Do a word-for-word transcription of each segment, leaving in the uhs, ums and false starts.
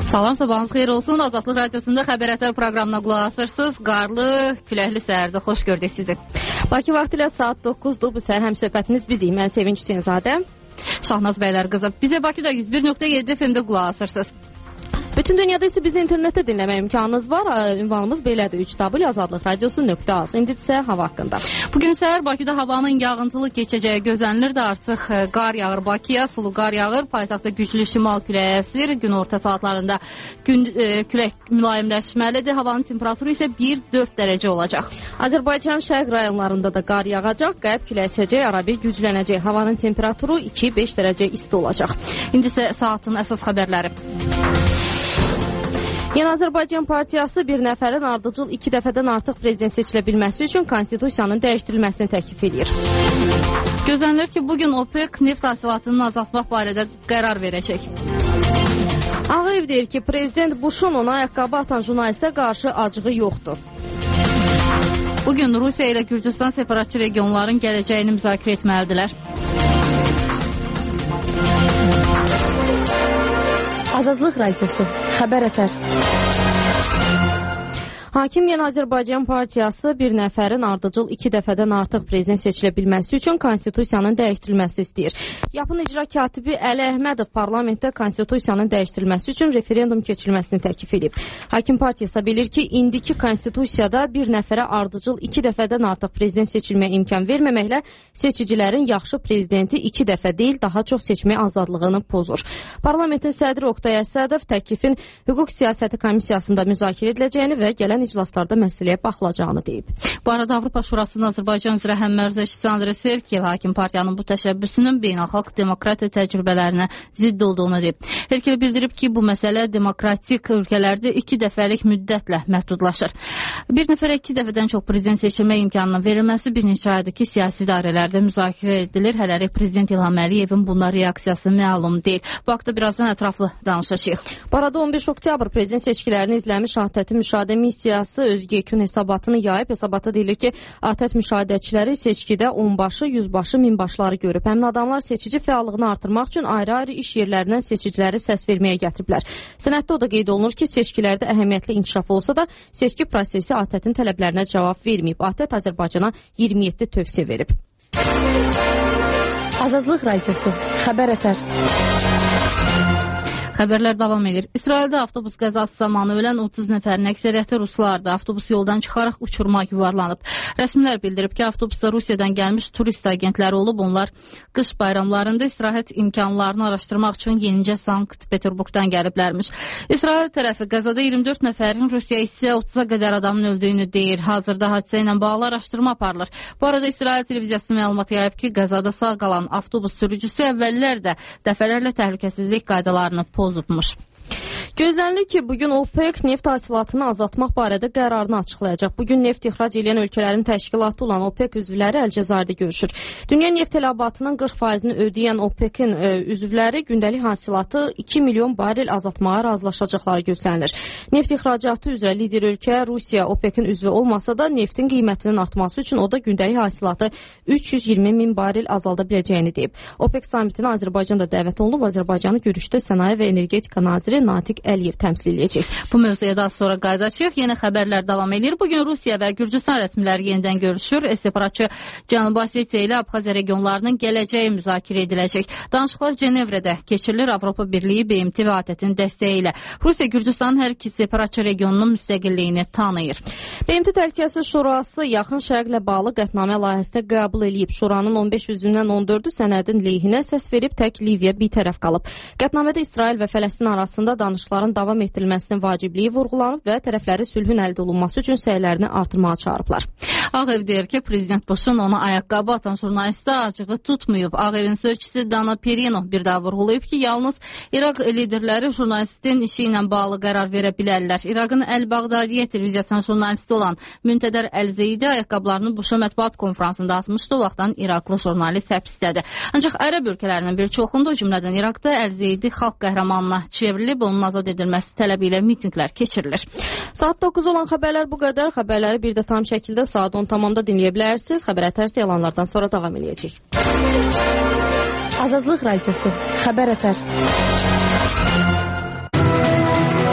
Salam, sabahınız xeyir olsun. Azadlıq Radiosunda Xəbər Ətər proqramına qulaq asırsınız. Qarlı, küləkli səhərdə xoş gördük sizi. Bakı vaxtı ilə saat doqquzdur. Bu səhər həm söhbətiniz bizik. Mən Sevinç Hüseynzadə. Şahnaz bəylər qızı. Bizə Bakıda yüz bir nöqtə yeddi F M-də qulaq asırsınız. Bütün dünyada isə bizi internetdə dinləmək imkanınız var. Ünvanımız belədir: üç w azadlıq radiosu nöqtə az. İndi isə hava haqqında. Bugün səhər Bakıda havanın yağıntılı keçəcəyi gözlənilir də artıq qar yağır Bakıya, sulu qar yağır. Paytaxtda güclü şimal küləyi əsir. Gün orta saatlarında gün e, külək mülayimləşməlidir. Havanın temperaturu isə bir dörd dərəcə olacaq. Azərbaycan şərq rayonlarında da qar yağacaq. Qərb küləyi əsəcək, arabir güclənəcək. Havanın temperaturu iki beş dərəcə isti olacaq. İndi isə saatın əsas xəbərləri. Yeni Azərbaycan Partiyası bir nəfərin ardıcıl iki dəfədən artıq prezident seçilə bilməsi üçün konstitusiyanın dəyişdirilməsini təklif edir. Gözlənilir ki, bugün OPEC neft hasilatını azaltmaq barədə qərar verəcək. Ağ Ev deyir ki, prezident Buşun ona ayaqqabı atan jurnalistə qarşı acığı yoxdur. Bugün Rusiya ilə Gürcüstan separatçı regionların gələcəyini müzakirə etməlidirlər. Azadlıq Radiosu, Xəbər Ətər. Hakim Yeni Azərbaycan Partiyası bir nəfərin ardıcıl iki dəfədən artıq prezident seçilə bilməsi üçün konstitusiyanın dəyişdirilməsini istəyir. Yapın icra katibi Əli Əhmədov parlamentdə konstitusiyanın dəyişdirilməsi üçün referendum keçirilməsini təklif edib. Hakim Partiyası bilir ki, indiki konstitusiyada bir nəfərə ardıcıl iki dəfədən artıq prezident seçilməyə imkan verməməklə seçicilərin yaxşı prezidenti iki dəfə deyil, daha çox seçmək azadlığını pozur. Parlamentin sədri Oqtay Əsədov təklifin hüquq siyasəti komissiyasında müzakirə ediləcəyini və gələn iclaslarda məsələyə baxılacağını deyib. Bu arada Avropa Şurasının Azərbaycan üzrə həmməruzəçisi Andrey Serkiyev hakim partiyanın bu təşəbbüsünün beynəlxalq demokratiya təcrübələrinə zidd olduğunu deyib. Serkiyev bildirib ki, bu məsələ demokratik ölkələrdə iki dəfəlik müddətlə məhdudlaşır. Bir nəfərə iki dəfədən çox prezident seçilmə imkanının verilməsi bir neçə aydır ki, siyasi idarələrdə müzakirə edilir. Hələlik prezident İlham Əliyevin buna reaksiyası məlum deyil. Bu haqda birazdan ətraflı danışacağıq. Bu arada on beş oktyabr prezident seçkilərini izləmiş ATƏT müşahidə missiyası özgə yekun hesabatını yayıb. Hesabata deyilir ki, ATƏT müşahidəçiləri seçkidə onbaşı, yüzbaşı, minbaşları görüb. Həmin adamlar seçici fəallığını artırmaq üçün ayrı-ayrı iş yerlərindən seçiciləri səs verməyə gətiriblər. Sənəddə o da qeyd olunur ki, seçkilərdə əhəmiyyətli inkişaf olsa da seçki prosesi ATƏT-in tələblərinə cavab verməyib. ATƏT Azərbaycana iyirmi yeddi tövsiyə verib. Azadlıq Radiosu, Xəbər Ətər. Xəbərlər davam edir. İsraildə avtobus qəzası zamanı ölən otuz nəfərin əksəriyyəti ruslardır. Avtobus yoldan çıxaraq uçuruma yuvarlanıb. Rəsmilər bildirib ki, avtobusda Rusiyadan gəlmiş turist agentləri olub. Onlar qış bayramlarında istirahət imkanlarını araşdırmaq üçün yenicə Sankt-Peterburqdan gəliblərmiş. İsrail tərəfi Qəzada iyirmi dörd nəfərin, Rusiya isə otuza qədər adamın öldüyünü deyir. Hazırda hadisə ilə bağlı araşdırma aparılır. Bu arada İsrail televiziyası məlumat yayıb ki, Qəzada sağ qalan avtobus sürücüsü əvvəllər də dəfələrlə təhlükəsizlik qaydalarını pozubmuş. Gözlənilir ki, bugün OPEC neft hasilatını azaltmaq barədə qərarını açıqlayacaq. Bugün neft ixrac edən ölkələrin təşkilatı olan OPEC üzvləri Əlcəzairdə görüşür. Dünya neft tələbatının qırx faizini ödəyən OPEC-in e, üzvləri gündəlik hasilatı iki milyon barel azaltmağa razılaşacaqları gözlənilir. Neft ixracatı üzrə lider ölkə Rusiya OPEC-in üzvü olmasa da neftin qiymətinin artması üçün o da gündəlik hasilatı üç yüz iyirmi min barel azalda biləcəyini deyib. OPEC samitinə Azərbaycan da dəvət olunub. Azərbaycanı görüşdə Sənaye və Energetika naziri Natiq Əliyev təmsil edəcək. Bu mövzuya daha sonra qayıdacağıq. Yeni xəbərlər davam edir. Bugün Rusiya və Gürcüstan rəsmiləri yenidən görüşür. Separatçı Cənubi Osetiya ilə Abxaziya regionlarının gələcəyi müzakirə ediləcək. Danışıqlar Cenevrədə keçirilir. Avropa Birliyi, B M T və ATƏT-in dəstəyi ilə. Rusiya Gürcüstanın hər iki separatçı regionunun müstəqilliyini tanıyır. B M T Təhlükəsizlik Şurası yaxın şərqlə bağlı qətnamə layihəsində qəbul edib. Şuranın on beş üzvündən on dördü sənədin lehinə səs verib, tək Liviya bir tərəf qalıb. Qətnamədə İsrail və Fələstin arasında danışıqların davam etdirilməsinin vacibliyi vurğulanıb və tərəfləri sülhün əldə olunması üçün səylərini artırmağa çağırıblar. Ağ Ev deyir ki, prezident Buşun ona ayaqqabı atan jurnalistə acığı tutmayıb. Ağ Evin sözçüsü Dana Perino bir daha vurğulayıb ki, yalnız İraq liderləri jurnalistin işi ilə bağlı qərar verə bilərlər. İraqın Əl-Bağdadiyyə televiziyasının jurnalisti olan Müntədər Əl-Zeydi ayaqqabılarını Buşa mətbuat konfransında atmışdı. O vaxtdan İraqlı jurnalist həbsdədir. Ancaq ərəb ölkələrinin bir çoxunda, o cümlədən İraqda Əl-Zeydi xalq qəhrəmanına çevrilib, onun azad edilməsi tələbi ilə mitinqlər keçirilir. Saat doqquz olan xəbərlər bu qədər. Xəbərləri bir də tam şəkildə saat on tamamda dinləyə bilərsiniz. Xəbər Ətər elanlardan sonra davam edəcək. Azadlıq Radiosu, Xəbər Ətər.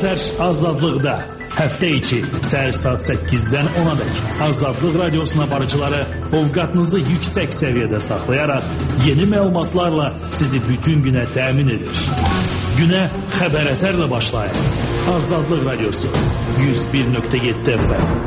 Xəbər azadlıqda. Həftə içi səhər saat səkkizdən ona dək Azadlıq Radiosuna barıcıları ovqatınızı yüksək səviyyədə saxlayaraq yeni məlumatlarla sizi bütün günə təmin edir. Günə xəbər ətərlə başlayın. Azadlıq Radiosu yüz bir nöqtə yeddi F M.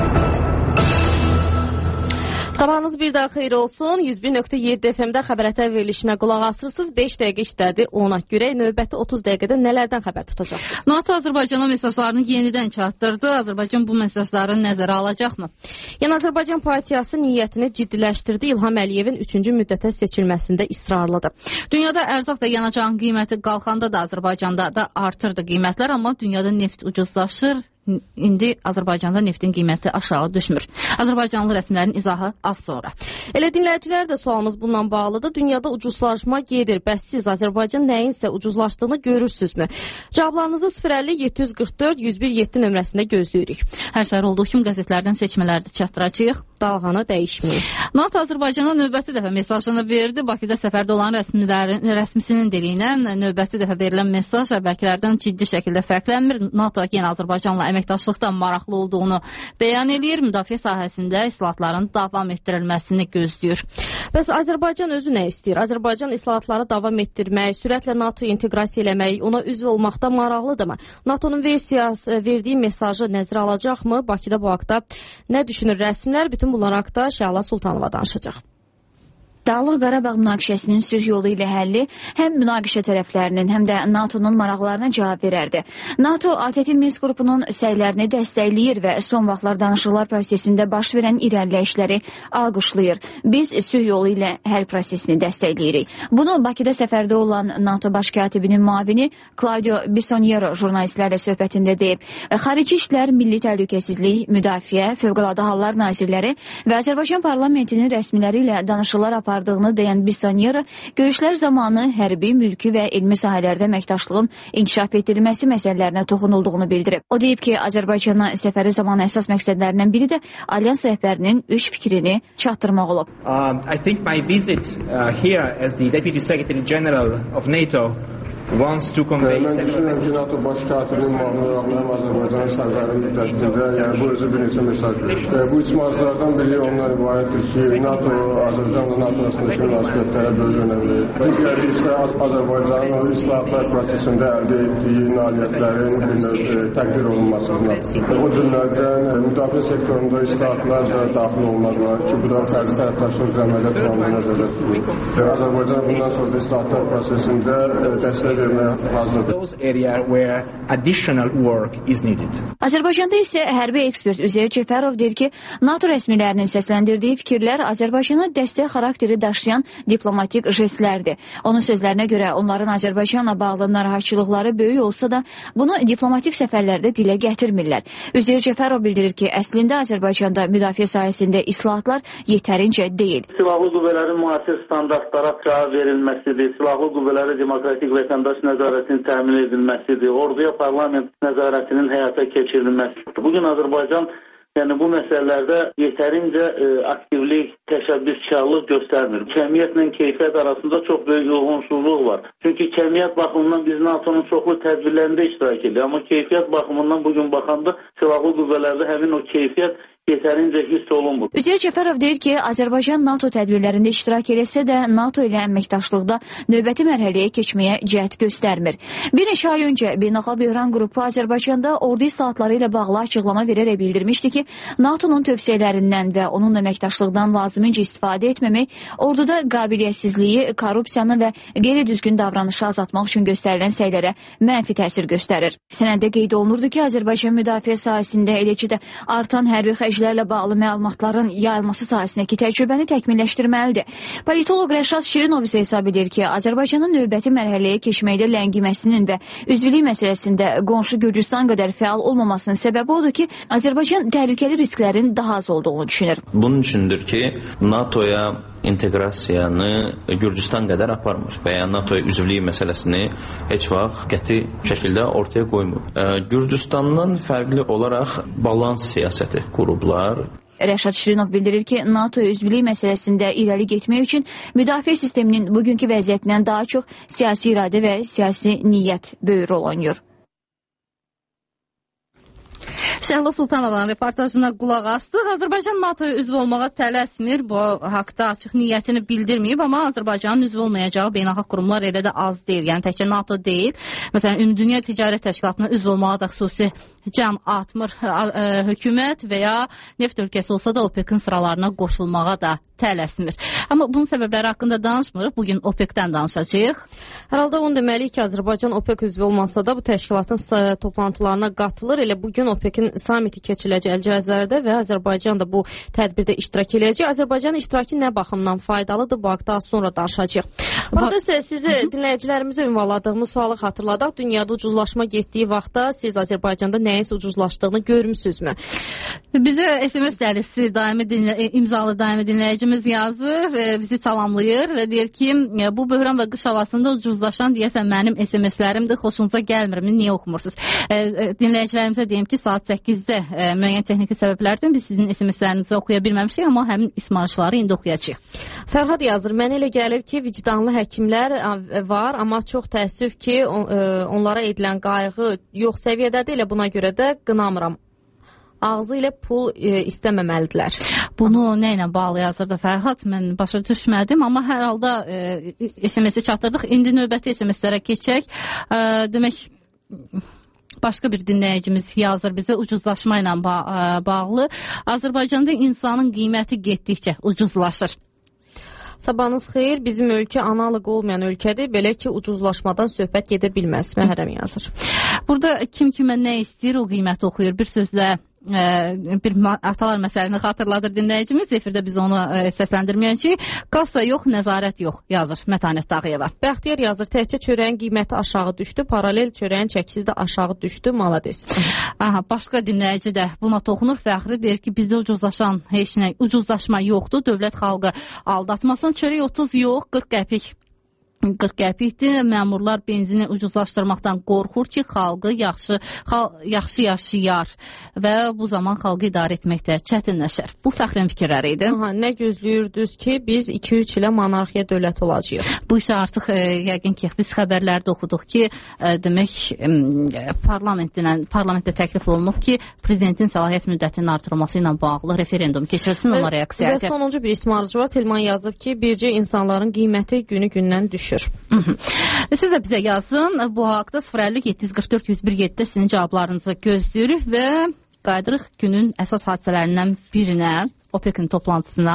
Sabahınız bir daha xeyir olsun. yüz bir nöqtə yeddi F M-də xəbər ətər verilişinə qulaq asırsınız. beş dəqiqə işlədi. Ona görə növbəti otuz dəqiqədə nələrdən xəbər tutacaqsınız? NATO Azərbaycana mesajlarını yenidən çatdırdı. Azərbaycan bu mesajları nəzərə alacaqmı? Yəni Azərbaycan partiyası niyyətini ciddiləşdirdi. İlham Əliyevin üçüncü müddətə seçilməsində israrlıdır. Dünyada ərzaq və yanacağın qiyməti qalxanda da Azərbaycanda da artırdı qiymətlər, amma dünyada neft ucuzlaşır. İndi Azərbaycanda neftin qiyməti aşağı düşmür. Azərbaycanlı rəsmilərin izahı az sonra. Elə dinləyicilər də sualımız bundan bağlıdır. Dünyada ucuzlaşma gedir. Bəs siz Azərbaycan nəyinsə ucuzlaşdığını görürsünüzmü? Cavablarınızı sıfır əlli yeddi yüz qırx dörd yüz bir yeddi nömrəsində gözləyirik. Hər səhər olduğu kimi qəzetlərdən seçmələrdə çatdıracağıq. Dalğanı dəyişməyik. NATO Azərbaycana növbəti dəfə mesajını verdi. Bakıda səfərdə olan rəsmilərin rəsmisinin diliyle növbəti dəfə verilən mesaj əvvəlkilərdən ciddi şəkildə fərqlənmir. NATO yenə Azərbaycanla əməkdaşlıqdan maraqlı olduğunu bəyan edir. Müdafiə sahəsində islahatların davam etdirilməsini gözləyir. Bəs Azərbaycan özü nə istəyir? Azərbaycan islahatları davam etdirmək, sürətlə NATO-ya inteqrasiya eləmək, ona üzv olmaqda maraqlıdırmı? NATO'nun versiyası verdiyi mesajı nəzərə alacaqmı? Bakıda bu haqda nə düşünür rəsmilər? Bütün bunlar haqda Şəla Sultanova danışacaq. Dağlıq Qarabağ münaqişəsinin sülh yolu ilə həlli həm münaqişə tərəflərinin, həm də NATO'nun maraqlarına cavab verərdi. NATO A T T Minsk qrupunun səylərini dəstəkləyir və son vaxtlar danışıqlar prosesində baş verən irəliləyişləri alqışlayır. Biz sülh yolu ilə həll prosesini dəstəkləyirik. Bunu Bakıda səfərdə olan NATO baş katibinin müavini Claudio Bisoniero jurnalistlərlə söhbətində deyib. Xarici İşlər, Milli Təhlükəsizlik, Müdafiə, Fövqəladə Hallar Nazirləri və Azərbaycan parlamentinin rəsmiləri ilə danışıqlar apardığını deyən Bisoniero, görüşlər zamanı hərbi, mülki və elmi sahələrdə əməkdaşlığın inkişaf etdirilməsi məsələlərinə toxunulduğunu bildirib. O deyib ki, Azərbaycana səfəri zamanı əsas məqsədlərindən biri də alyans rəhbərinin üç fikrini çatdırmaq olub. Um, I think my visit uh, here as the Deputy Secretary General of NATO wants to convey mən düşünürəm ki, NATO baş katibinin müavini olaraq Azərbaycanın sərbəri müddətində, yəni bu özü bir neçə mesaj verir. E, bu içmazlardan biri ondan ibarətdir ki, NATO, Azərbaycanla NATO arasındakı münasibətlərə böyük önəm verir. Digəri isə Azərbaycanın o islahatlar prosesində əldə etdiyi nailiyyətlərin bir növ e, təqdir olunmasıdır. O cümlədən e, müdafiə sektorunda islahatlar da daxil olmaq var ki, bu da fərqli tərəfdaşlıq əməliyyat planı nəzərdə tutulur. E, Azərbaycan bundan sonra da islahatlar prosesində e, dəstək Azərbaycanda isə hərbi ekspert Üzeyir Cəfərov deyir ki, NATO rəsmilərinin səsləndirdiyi fikirlər Azərbaycana dəstək xarakteri daşıyan diplomatik jestlərdir. Onun sözlərinə görə onların Azərbaycanla bağlı narahatçılıqları böyük olsa da bunu diplomatik səfərlərdə dilə gətirmirlər. Üzeyir Cəfərov bildirir ki, əslində Azərbaycanda müdafiə sahəsində islahatlar yetərincə deyil. Silahlı qüvvələrin müasir standartlara cavab verilməsidir. Silahlı qüvvələri demokratik vətəndaş nəzarətinin təmin edilməsidir. Orduya parlament nəzarətinin həyata keçirilməsidir. Bugün Azərbaycan yəni bu məsələlərdə yetərincə e, aktivlik, təşəbbüskarlıq göstərmir. Kəmiyyətlə keyfiyyət arasında çox böyük uyğunsuzluq var. Çünki kəmiyyət baxımından biz NATO'nun çoxlu tədbirlərində iştirak edir. Amma keyfiyyət baxımından bugün baxanda silahlı qüvvələrdə həmin o keyfiyyət yetərincə hiss olunmur. Üzeyir Cəfərov deyir ki, Azərbaycan NATO tədbirlərində iştirak eləsə də NATO ilə əməkdaşlıqda növbəti mərhələyə keçməyə cəhd göstərmir. Bir neçə ay öncə Beynəlxalq Böhran qrupu Azərbaycanda ordu islahatları ilə bağlı açıqlama verərək bildirmişdi ki, NATO'nun tövsiyələrindən və onunla əməkdaşlıqdan lazımincə istifadə etməmək orduda qabiliyyətsizliyi, korrupsiyanı və qeyri-düzgün davranışı azaltmaq üçün göstərilən səylərə mənfi təsir göstərir. Sənəddə qeyd olunurdu ki, Azərbaycan müdafiə sahəsində eləcə də artan hərbi xərclərlə bağlı məlumatların yayılması sahəsindəki təcrübəni təkmilləşdirməlidir. Politoloq Rəşad Şirinov isə hesab edir ki, Azərbaycanın növbəti mərhələyə keçməkdə ləngiməsinin və üzvlük məsələsində qonşu Gürcüstan qədər fəal olmamasının səbəbi odur ki, Azərbaycan təhlükəli risklərin daha az olduğunu düşünür. Bunun üçündür ki, NATO'ya inteqrasiyanı Gürcüstan qədər aparmır və ya NATO'ya üzvlük məsələsini heç vaxt qəti şəkildə ortaya qoymur. Gürcüstandan fərqli olaraq balans siyasəti qurublar. Rəşad Şirinov bildirir ki, NATO üzvlük məsələsində irəli getmək üçün müdafiə sisteminin bugünkü vəziyyətindən daha çox siyasi iradə və siyasi niyyət böyük rol oynayır. Şəhla Sultanovanın reportajına qulaq astıq. Azərbaycan NATOya üzv olmağa tələsmir. Bu haqda açıq niyyətini bildirməyib, amma Azərbaycanın üzv olmayacağı beynəlxalq qurumlar elə də az deyil. Yəni təkcə NATO deyil. Məsələn, Ümumdünya Ticarət Təşkilatına üzv olmağa da xüsusi can atmır hökumət və ya neft ölkəsi olsa da OPEC-in sıralarına qoşulmağa da tələsmir. Amma bunun səbəbləri haqqında danışmırıq. Bugün OPEC-dən danışacağıq. Hər halda onu deməliyik ki, Azərbaycan OPEC üzvü olmasa da bu təşkilatın toplantılarına qatılır. Elə bugün OPEC-in samiti keçiriləcək Əlcəzairdə və Azərbaycan da bu tədbirdə iştirak edəcək. Azərbaycanın iştirakı nə baxımdan faydalıdır? Bu haqda az sonra danışacağıq. Burada isə sizi dinləyicilərimizə ünvanladığımız sualı xatırladaq. Dünyada ucuzlaşma getdiyi vaxtda siz Azərbaycanda nəyisə ucuzlaşdığını görmüsünüzmü? Bizə S M S dəlisi daimi dinlə, imzalı daimi dinləyicimiz yazır, bizi salamlayır və deyir ki, bu böhran və qış havasında ucuzlaşan deyəsən mənim S M S-lərimdir, xoşunuza gəlmir, niyə oxumursunuz? Dinləyicilərimizə deyim ki, saat səkkizdə müəyyən texniki səbəblərdən biz sizin S M S-lərinizi oxuya bilməmişik, amma həmin ismarışları indi oxuyacağıq. Fərhad yazır, mənə elə gəlir ki, vicdanlı həkimlər var, amma çox təəssüf ki, onlara edilən qayğı yox səviyyədədir, elə buna görə də qınamıram. Ağzı ilə pul e, istəməməlidirlər. Bunu nə ilə bağlı yazırdı Fərhad? Mən başa düşmədim, amma hər halda e, S M S-i çatdırdıq. İndi növbəti S M S-lərə keçək. E, demək, başqa bir dinləyicimiz yazır bizə ucuzlaşma ilə ba bağlı. Azərbaycanda insanın qiyməti getdikcə ucuzlaşır. Sabahınız xeyir, bizim ölkə analıq olmayan ölkədir, belə ki, ucuzlaşmadan söhbət gedə bilməz, Məhrəm yazır. Burada kim kimə nə istəyir, o qiyməti oxuyur. Bir sözlə bir atalar məsələni xatırladır dinləyicimiz. Efirdə biz onu səsləndirməyəcəyik. Kassa yox, nəzarət yox, yazır Mətanət Dağıyeva. Bəxtiyar yazır, təkcə çörəyin qiyməti aşağı düşdü, paralel çörəyin çəkisi də aşağı düşdü, malades. Aha, başqa dinləyici də buna toxunur. Fəxri deyir ki, bizdə ucuzlaşan heç nə, ucuzlaşma yoxdur, dövlət xalqı aldatmasın, çörək otuz yox, qırx qəpik. qırx qəpikdir. Məmurlar benzini ucuzlaşdırmaqdan qorxur ki, xalqı yaxşı xal, yaxşı yaşayar və bu zaman xalqı idarə etməkdə çətinləşər. Bu Fəxrin fikirləri idi. Aha, nə gözləyirdiniz ki, biz iki üç ilə monarxiya dövlət olacağıq? Bu isə artıq e, yəqin ki, biz xəbərlərdə oxuduq ki, e, demək e, parlamentlə parlamentdə təklif olunub ki, prezidentin səlahiyyət müddətinin artırılması ilə bağlı referendum keçirilsin, ona reaksiya edəcək. Və sonuncu bir ismarıcı var, Telman yazıb ki, bircə insanların qiyməti günü-gündən düşür. Siz də bizə yazın. Bu haqda sıfır əlli yeddi yüz qırx dörd yüz bir yeddidə sizin cavablarınızı gözləyirik və qayıdırıq günün əsas hadisələrindən birinə, OPEC-in toplantısına.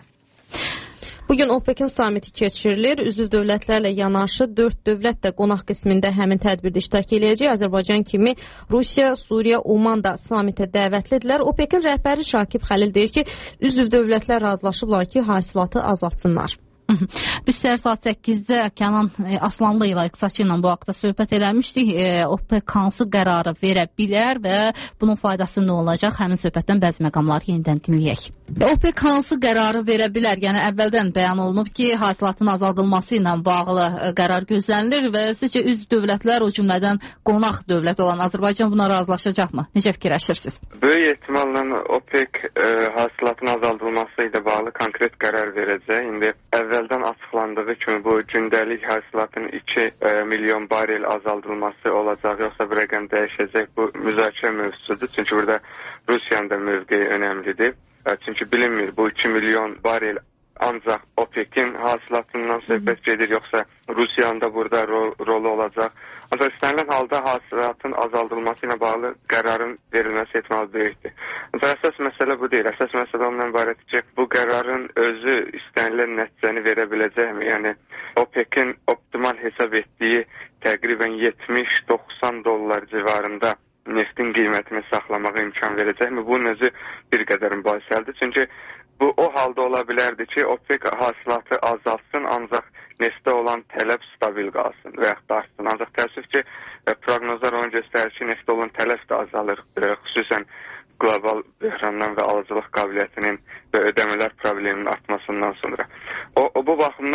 Bugün OPEC-in samiti keçirilir. Üzv dövlətlərlə yanaşı dörd dövlət də qonaq qismində həmin tədbirdə iştirak edəcək. Azərbaycan kimi Rusiya, Suriya, Oman da samitə dəvətlidirlər. OPEC-in rəhbəri Şakib Xəlil deyir ki, üzv dövlətlər razılaşıblar ki, hasilatı azaltsınlar. Biz səhər saat səkkizdə Kənan Aslanlı ilə iqtisadçı ilə bu haqda söhbət eləmişdik. OPEC hansı qərarı verə bilər və bunun faydası nə olacaq? Həmin söhbətdən bəzi məqamları yenidən dinləyək. OPEC hansı qərarı verə bilər? Yəni əvvəldən bəyan olunub ki, hasilatın azaldılması ilə bağlı qərar gözlənilir və sizcə üzv dövlətlər, o cümlədən qonaq dövlət olan Azərbaycan buna razılaşacaqmı? Necə fikirləşirsiniz? Böyük ehtimalla OPEC e, hasilatın azaldılması ilə bağlı konkret qərar verəcək. İndi əvvəldən açıqlandığı kimi bu gündəlik hasilatın iki milyon barel azaldılması olacaq, yoxsa bu rəqəm dəyişəcək, bu müzakirə mövzusudur. Çünki burada Rusiyanın da mövqeyi önəmlidir. Çünki bilinmir, bu iki milyon barel ancaq OPEC-in hasilatından söhbət gedir, yoxsa Rusiyanın da burada rol, rolu olacaq. Ancaq istənilən halda hasilatın azaldılması ilə bağlı qərarın verilməsi ehtimalı böyükdür. Ancaq əsas məsələ bu deyil. Əsas məsələ ondan ibarətdir ki, bu qərarın özü istənilən nəticəni verə biləcəkmi? Yəni OPEC-in optimal hesab etdiyi təqribən yetmiş doxsan dollar civarında neftin qiymətini saxlamağa imkan verəcəkmi? Bunun özü bir qədər mübahisəlidir. Çünki bu o halda ola bilərdi ki, OPEC hasilatı azalsın, ancaq neftə olan tələb stabil qalsın və yaxud da artsın. Ancaq təəssüf ki, proqnozlar onu göstərir ki, neftə olan tələb də azalır, xüsusən qlobal böhrandan və alıcılıq qabiliyyətinin və ödəmələr probleminin artmasından sonra. O, o bu baxımdan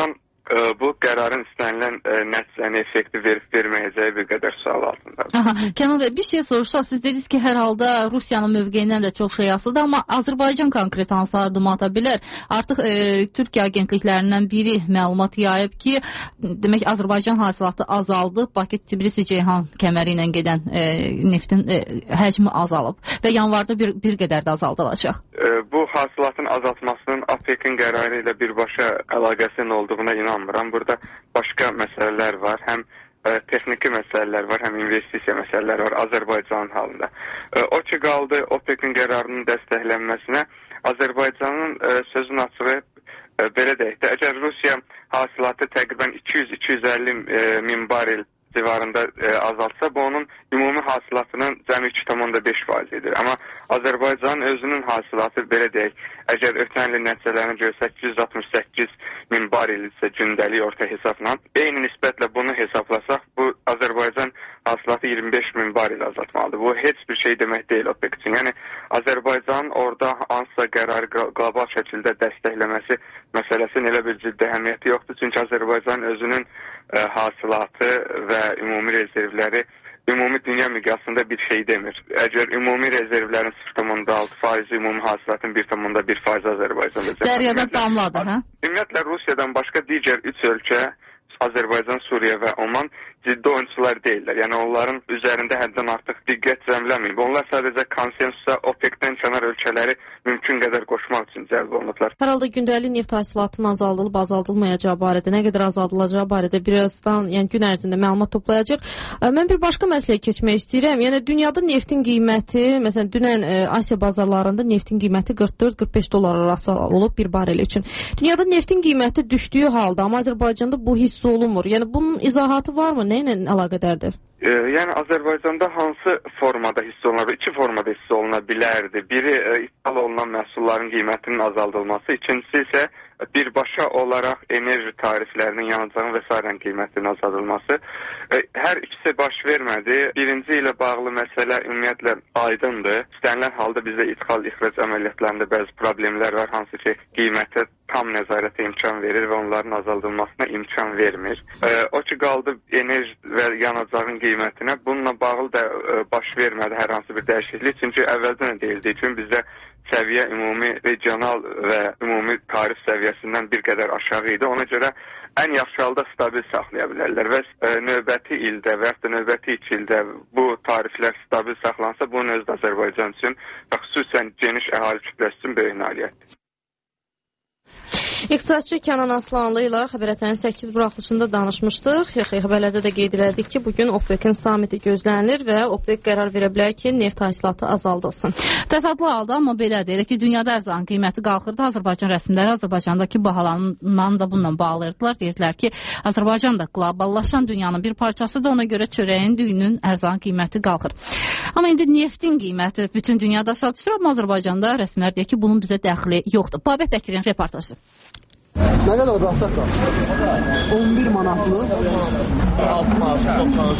bu qərarın istənilən nəticəni effekti verib verməyəcəyi bir qədər sual altındadır. Aha, Kənan bəy, bir şey soruşaq. Siz dediniz ki, hər halda Rusiyanın mövqeyindən də çox şey asılıdır, amma Azərbaycan konkret hansı addım ata bilər? Artıq e, Türkiyə agentliklərindən biri məlumat yayıb ki, demək Azərbaycan hasilatı azaldı, Bakı-Tbilisi-Ceyhan kəməri ilə gedən e, neftin e, həcmi azalıb və yanvarda bir, bir qədər də azaldılacaq. E, bu hasilatın azaltmasının APEC-in qərarı ilə birbaşa əlaqəsinin olduğuna inanmıram. Burada başqa məsələlər var, həm e, texniki məsələlər var, həm investisiya məsələləri var Azərbaycanın halında. E, o ki qaldı OPEC-in qərarının dəstəklənməsinə, Azərbaycanın e, sözün açığı e, belə deyək də, əgər Rusiya hasilatı təqribən iki yüz iki yüz əlli e, min barel civarında e, azaltsa, bu onun ümumi hasilatının cəmi iki nöqtə beş faizidir. Amma Azərbaycanın özünün hasilatı belə deyək, əgər ötən ilin nəticələrini görə səkkiz yüz altmış səkkiz min barel isə gündəlik orta hesabla, eyni nisbətlə bunu hesablasaq, bu Azərbaycan hasilatı iyirmi beş min barel azaltmalıdır. Bu heç bir şey demək deyil OPEC üçün. Yəni Azərbaycanın orada hansısa qərarı qlobal şəkildə dəstəkləməsi məsələsinin elə bir ciddi əhəmiyyəti yoxdur. Çünki Azərbaycan özünün ə, hasilatı və ümumi rezervləri ümumi dünya miqyasında bir şey demir. Əgər ümumi rezervlərin sıfır nöqtə altı faizi, ümumi hasilatın bir nöqtə bir faizi Azərbaycanda. Dəryadan damladı, hə? Ümumiyyətlə Rusiyadan başqa digər üç ölkə, Azərbaycan, Suriya və Oman ciddi oyunçular deyirlər. Yəni onların üzərində həddən artıq diqqət cəmləməyib. Onlar sadəcə konsensusa OPEC-dən kənar ölkələri mümkün qədər qoşmaq üçün cəlb olunublar. Hər halda gündəlik neft hasilatının azaldılıb azaldılmayacağı barədə, nə qədər azaldılacağı barədə birazdan, yəni gün ərzində məlumat toplayacaq. Mən bir başqa məsələyə keçmək istəyirəm. Yəni dünyada neftin qiyməti, məsələn, dünən Asiya bazarlarında neftin qiyməti qırx dörd qırx beş dollar arası olub bir barel üçün. Dünyada neftin qiyməti düşdüyü halda, amma Azərbaycanda bu hiss olunmur. Yəni bunun izahatı varmı? Nə ilə əlaqədardır? E, yəni Azərbaycanda hansı formada hiss olunur? İki formada hiss oluna bilərdi. Biri e, ithal olunan məhsulların qiymətinin azaldılması, ikincisi isə birbaşa olaraq enerji tariflərinin, yanacağın və s. qiymətinin azaldılması. E, hər ikisi baş vermədi. Birinci ilə bağlı məsələ ümumiyyətlə aydındır. İstənilən halda bizdə ithal-ixrac əməliyyatlarında bəzi problemlər var, hansı ki qiymətə tam nəzarətə imkan verir və onların azaldılmasına imkan vermir. E, o ki qaldı enerji və yanacağın qiymətinə, bununla bağlı da e, baş vermədi hər hansı bir dəyişiklik. Çünki əvvəldən deyildiyi üçün bizdə səviyyə ümumi regional və ümumi tarif səviyyəsindən bir qədər aşağı idi. Ona görə ən yaxşı halda stabil saxlaya bilərlər və e, növbəti ildə və ya da növbəti iki ildə bu tariflər stabil saxlansa, bunun özü də Azərbaycan üçün və xüsusən geniş əhali kütləsi üçün böyük nailiyyətdir. İqtisadçı Kənan Aslanlı ilə xəbərlərin səkkiz buraxılışında danışmışdıq. Xəbərlərdə də qeyd elədik ki, bugün OPEC-in samiti gözlənilir və OPEC qərar verə bilər ki, neft hasilatı azaldılsın. Təsadüfi halda, amma belədir ki, dünyada ərzağın qiyməti qalxırdı. Azərbaycan rəsmiləri Azərbaycandakı bahalanmanı da bununla bağlayırdılar. Deyirdilər ki, Azərbaycan da qloballaşan dünyanın bir parçasıdır. Ona görə çörəyin, düyünün, ərzağın qiyməti qalxır. Amma indi neftin qiyməti bütün dünyada aşağı düşür, amma Azərbaycanda rəsmilər deyir ki, bunun bizə dəxli yoxdur. Babək Bəkirin reportajı. Nə qədər qalsaq da? on bir manatlıq. altı manat doxsan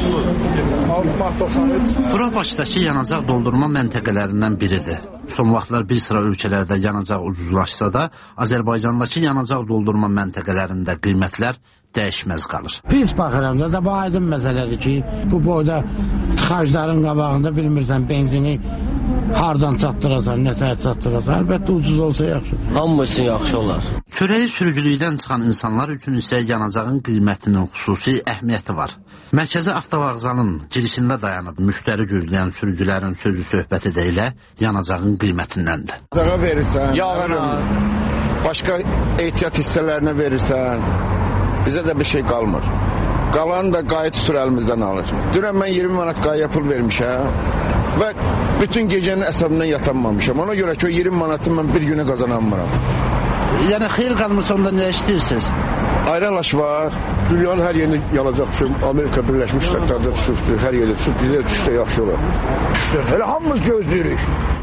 üç. Bura Bakıdakı yanacaq doldurma məntəqələrindən biridir. Son vaxtlar bir sıra ölkələrdə yanacaq ucuzlaşsa da, Azərbaycandakı yanacaq doldurma məntəqələrində qiymətlər dəyişməz qalır. Pis baxıram da, da bu aydın məsələdir ki, bu boyda tıxacların qabağında bilmirsən benzini hardan çatdırasan, nətəyə çatdırasan. Əlbəttə ucuz olsa yaxşıdır. Hamı üçün yaxşı olar. Çörəyi sürücülükdən çıxan insanlar üçün isə yanacağın qiymətinin xüsusi əhəmiyyəti var. Mərkəzi avtovağzalın girişində dayanıb müştəri gözləyən sürücülərin sözü söhbəti də elə yanacağın qiymətindəndir. Dağa verirsən, yağına, başqa ehtiyat hissələrinə verirsən, bizə də bir şey qalmır. Qalan da qayıt tutur əlimizdən alır. Dünən mən iyirmi manat qayıya pul vermişəm və bütün gecənin əsəbindən yatanmamışam. Ona görə ki, o iyirmi manatı mən bir günə qazanamıram. Yəni xeyir qalmırsa onda nə işləyirsiniz? Ayrılaş var. Dünyanın hər yerini yanacaq düşür. Amerika Birləşmiş Ştatlarda düşür, hər yerdə düşür. Bizə düşsə yaxşı olar. Düşür. Elə hamımız gözləyirik.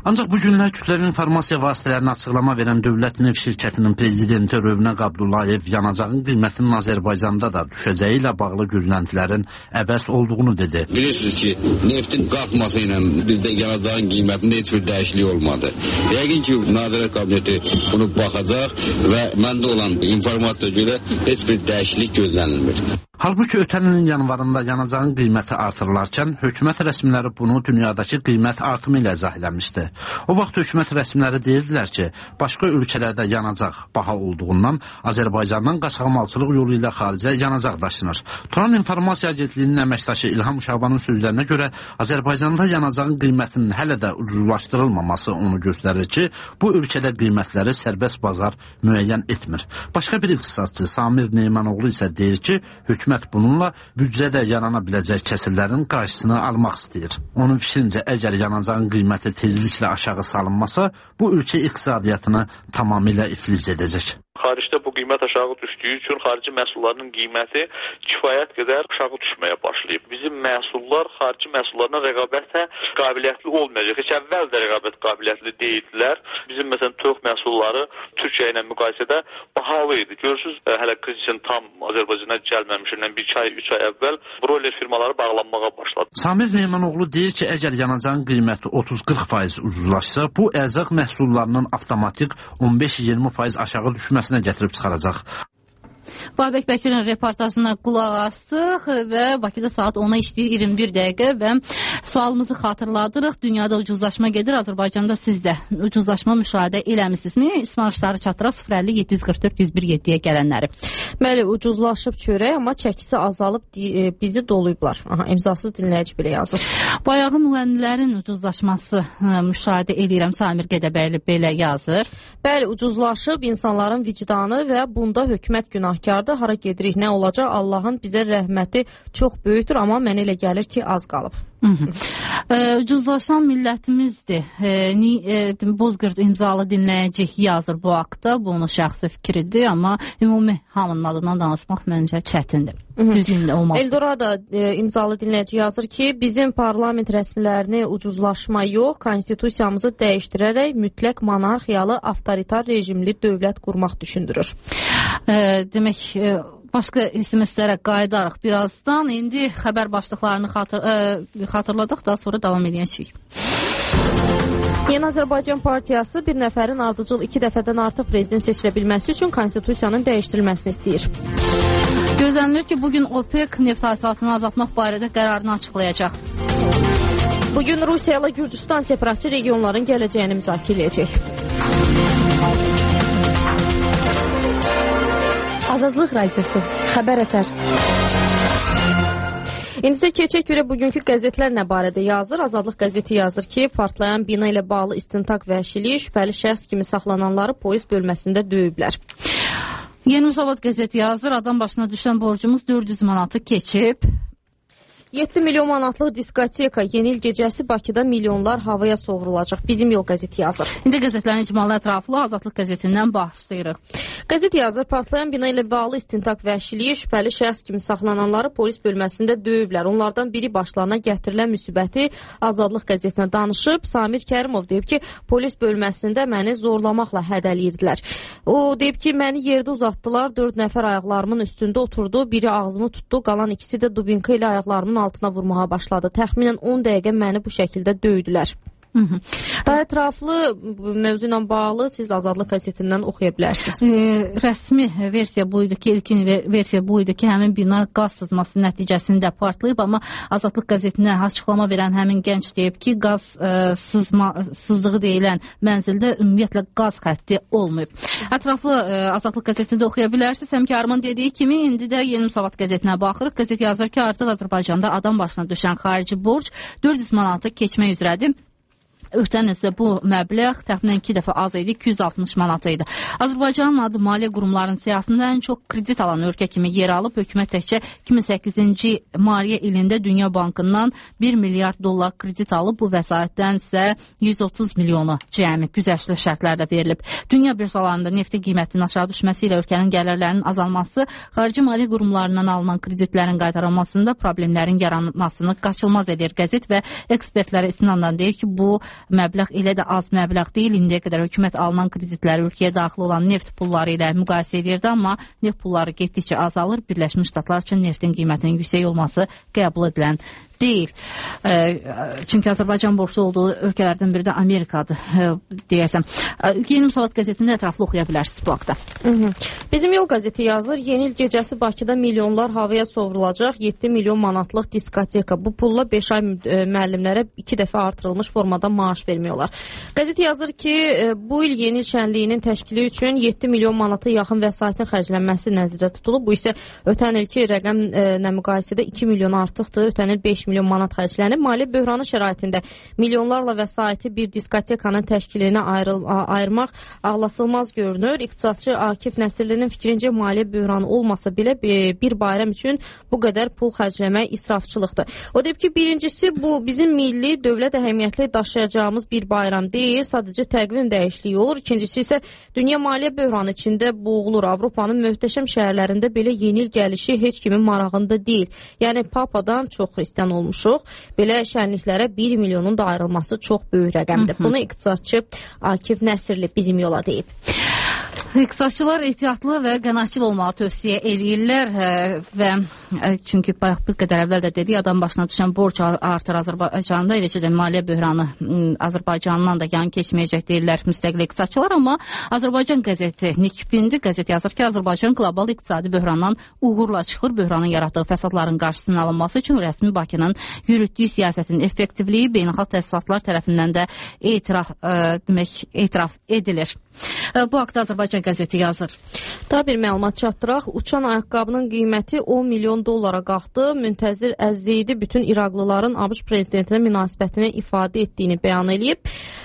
Ancaq bu günlər kütləvi informasiya vasitələrinə açıqlama verən Dövlət Neft Şirkətinin prezidenti Rövnəq Abdullayev yanacağın qiymətinin Azərbaycanda da düşəcəyi ilə bağlı gözləntilərin əbəs olduğunu dedi. Bilirsiniz ki, neftin qalxması ilə bizdə yanacağın qiymətində heç bir dəyişiklik olmadı. Yəqin ki, Nazirət Kabineti bunu baxacaq və məndə olan informasiya görə heç bir dəyişiklik gözlənilmir. Halbuki ötən ilin yanvarında yanacağın qiyməti artırılarkən hökumət rəsmiləri bunu dünyadakı qiymət artımı ilə izah eləmişdi. O vaxt hökumət rəsmiləri deyirdilər ki, başqa ölkələrdə yanacaq baha olduğundan Azərbaycandan qaçaqmalçılıq yolu ilə xaricə yanacaq daşınır. Turan İnformasiya Agentliyinin əməkdaşı İlham Şabanın sözlərinə görə Azərbaycanda yanacağın qiymətinin hələ də ucuzlaşdırılmaması onu göstərir ki, bu ölkədə qiymətləri sərbəst bazar müəyyən etmir. Başqa bir iqtisadçı Samir Neymanoğlu isə deyir ki, hökumət bununla büdcədə yarana biləcək kəsirlərin qarşısını almaq istəyir. Onun fikrincə, əgər yanacağın qiyməti tezliklə aşağı salınmasa, bu ölkə iqtisadiyyatını tamamilə iflic edəcək. Xaricdə bu qiymət aşağı düşdüyü üçün xarici məhsulların qiyməti kifayət qədər aşağı düşməyə başlayıb. Bizim məhsullar xarici məhsullarla rəqabətə qabiliyyətli olmayacaq. Heç əvvəl də rəqabət qabiliyyətli deyildilər. Bizim məsələn toyuq məhsulları Türkiyə ilə müqayisədə bahalı idi. Görürsüz, hələ krizisin tam Azərbaycana gəlməmişindən bir ay, üç ay əvvəl broiler firmaları bağlanmağa başladı. Samir Neymanoğlu deyir ki, əgər yanacağın qiyməti otuz qırx faiz ucuzlaşsa, bu ərzaq məhsullarının avtomatik on beş iyirmi faiz aşağı düşməsinə gətirib çıxaracaq. Babək Bəkirin reportajına qulaq astıq və Bakıda saat ona işləyir iyirmi bir dəqiqə və sualımızı xatırladırıq. Dünyada ucuzlaşma gedir, Azərbaycanda siz də ucuzlaşma müşahidə eləmişsiniz. İsmarışları çatdıraq sıfır əlli yeddi yüz qırx dörd yüz bir yeddiyə gələnləri. Bəli, ucuzlaşıb çörək, amma çəkisi azalıb bizi doluyublar. Aha, imzasız dinləyici belə yazır. Bayağı müğənnilərin ucuzlaşması müşahidə edirəm. Samir Qədəbəyli belə yazır. Bəli, ucuzlaşıb insanların vicdanı və bunda hökumət günahkardır. Hara gedirik, nə olacaq? Allahın bizə rəhməti çox böyükdür, amma mənə elə gəlir ki, az qalıb. E, ucuzlaşan millətimizdir. E, e, Bozqırd imzalı dinləyici yazır bu haqda. Bu onun şəxsi fikridir, amma ümumi hamının adından danışmaq məncə çətindir. Düzgün olmaz. Eldorado e, imzalı dinləyici yazır ki, bizim parlament rəsmilərini ucuzlaşma yox, konstitusiyamızı dəyişdirərək mütləq monarxiyalı, avtoritar rejimli dövlət qurmaq düşündürür. E, demək, e, başqa S M S-lərə qayıdarıq birazdan. İndi xəbər başlıqlarını xatır, ə, xatırladıq, daha sonra davam edəcəyik. Yeni Azərbaycan Partiyası bir nəfərin ardıcıl iki dəfədən artıq prezident seçilə bilməsi üçün konstitusiyanın dəyişdirilməsini istəyir. Gözlənilir ki, bugün OPEC neft hasilatını azaltmaq barədə qərarını açıqlayacaq. Bugün Rusiya ilə Gürcüstan separatçı regionların gələcəyini müzakirə edəcək. Azadlıq Radiosu, xəbər ətər. İndi isə keçək görə bugünkü qəzetlər nə barədə yazır. Azadlıq qəzeti yazır ki, partlayan bina ilə bağlı istintaq vəhşiliyi şübhəli şəxs kimi saxlananları polis bölməsində döyüblər. Yeni Müsavat qəzeti yazır, adam başına düşən borcumuz dörd yüz manatı keçib. yeddi milyon manatlıq diskoteka, yeni il gecəsi Bakıda milyonlar havaya sovrulacaq. Bizim Yol qəzeti yazır. İndi qəzetlərin icmalı ətraflı Azadlıq qəzetindən başlayırıq. Qəzet yazır, partlayan bina ilə bağlı istintaq vəhşiliyi şübhəli şəxs kimi saxlananları polis bölməsində döyüblər. Onlardan biri başlarına gətirilən müsibəti Azadlıq qəzetinə danışıb. Samir Kərimov deyib ki, polis bölməsində məni zorlamaqla hədəliyirdilər. O deyib ki, məni yerdə uzatdılar, dörd nəfər ayaqlarımın üstündə oturdu, biri ağzımı tutdu, qalan ikisi də dubinka ilə ayaqlarımın altına vurmağa başladı. Təxminən on dəqiqə məni bu şəkildə döydülər. Hı -hı. Daha ətraflı mövzu ilə bağlı siz Azadlıq qəzetindən oxuya bilərsiniz. E, rəsmi versiya buydu ki, ilkin versiya buydu ki, həmin bina qaz sızması nəticəsində partlayıb, amma Azadlıq qəzetinə açıqlama verən həmin gənc deyib ki, qaz e, sızma, sızdığı deyilən mənzildə ümumiyyətlə qaz xətti olmayıb. Ətraflı e, Azadlıq qəzetində oxuya bilərsiniz. Həmkarımın dediyi kimi, indi də Yeni Müsavat qəzetinə baxırıq. Qəzet yazır ki, artıq Azərbaycanda adam başına düşən xarici borc dörd yüz manatı keçmək üzrədir. Ötən isə bu məbləğ təxminən iki dəfə az idi, iki yüz altmış manat idi. Azərbaycanın adı maliyyə qurumlarının siyasətində ən çox kredit alan ölkə kimi yer alıb. Hökumət təkcə iki min səkkizinci maliyyə ilində Dünya Bankından bir milyard dollar kredit alıb. Bu vəsaitdən isə yüz otuz milyonu cəmi güzəştli şərtlərdə verilib. Dünya birjalarında neftin qiymətinin aşağı düşməsi ilə ölkənin gəlirlərinin azalması, xarici maliyyə qurumlarından alınan kreditlərin qaytarılmasında problemlərin yaranmasını qaçılmaz edir. Qəzet və ekspertlərə istinadən deyir ki, bu məbləğ elə də az məbləğ deyil. İndiyə qədər hökumət alınan kreditləri ölkəyə daxil olan neft pulları ilə müqayisə edirdi, amma neft pulları getdikcə azalır. Birləşmiş Ştatlar üçün neftin qiymətinin yüksək olması qəbul edilən deyil. E, çünki Azərbaycan borclu olduğu ölkələrdən biri də Amerikadır, e, deyəsəm. E, Yeni Müsavat qəzetində ətraflı oxuya bilərsiniz bu haqda. Hı -hı. Bizim Yol qəzeti yazır, yeni il gecəsi Bakıda milyonlar havaya sovrulacaq, yeddi milyon manatlıq diskoteka. Bu pulla beş ay müəllimlərə iki dəfə artırılmış formada maaş vermiyorlar. Qəzet yazır ki, bu il yeni il şənliyinin təşkili üçün yeddi milyon manata yaxın vəsaitin xərclənməsi nəzərdə tutulub. Bu isə ötən ilki rəqəmlə müqayisədə iki milyon artıqdır. Ötən il beş milyon manat xərclənib. Maliyyə böhranı şəraitində milyonlarla vəsaiti bir diskotekanın təşkilinə ayrıl ayırmaq ağlasılmaz görünür. İqtisadçı Akif Nəsirlinin fikrincə maliyyə böhranı olmasa belə bir bayram üçün bu qədər pul xərcləmək israfçılıqdır. O deyib ki, birincisi bu bizim milli dövlət əhəmiyyətli daşıyacağımız bir bayram deyil, sadəcə təqvim dəyişikliyi olur. İkincisi isə dünya maliyyə böhranı içində boğulur. Avropanın möhtəşəm şəhərlərində belə yeni il gəlişi heç kimin marağında deyil. Yəni Papadan çox xristian olmuşuq. Belə şənliklərə bir milyonun da ayrılması çox böyük rəqəmdir. Bunu iqtisadçı Akif Nəsirli bizim yola deyib. İqtisadçılar ehtiyatlı və qənaətçil olmağı tövsiyə eləyirlər və çünki bayaq bir qədər əvvəl də dedik, adam başına düşən borc artır Azərbaycanda, eləcə də maliyyə böhranı Azərbaycandan da yan keçməyəcək deyirlər müstəqil iqtisadçılar, amma Azərbaycan qəzeti Nikbindi qəzet yazır ki, Azərbaycan qlobal iqtisadi böhrandan uğurla çıxır. Böhranın yaratdığı fəsadların qarşısının alınması üçün rəsmi Bakının yürütdüyü siyasətin effektivliyi beynəlxalq təşkilatlar tərəfindən də etiraf, ə, demək, etiraf edilir. Bu haqda Azərbaycan qəzeti yazır. Daha bir məlumat çatdıraq. Uçan ayaqqabının qiyməti on milyon dollara qalxdı. Müntəzir Əzzeydi bütün İraqlıların ABŞ prezidentinə münasibətini ifadə etdiyini bəyan edib.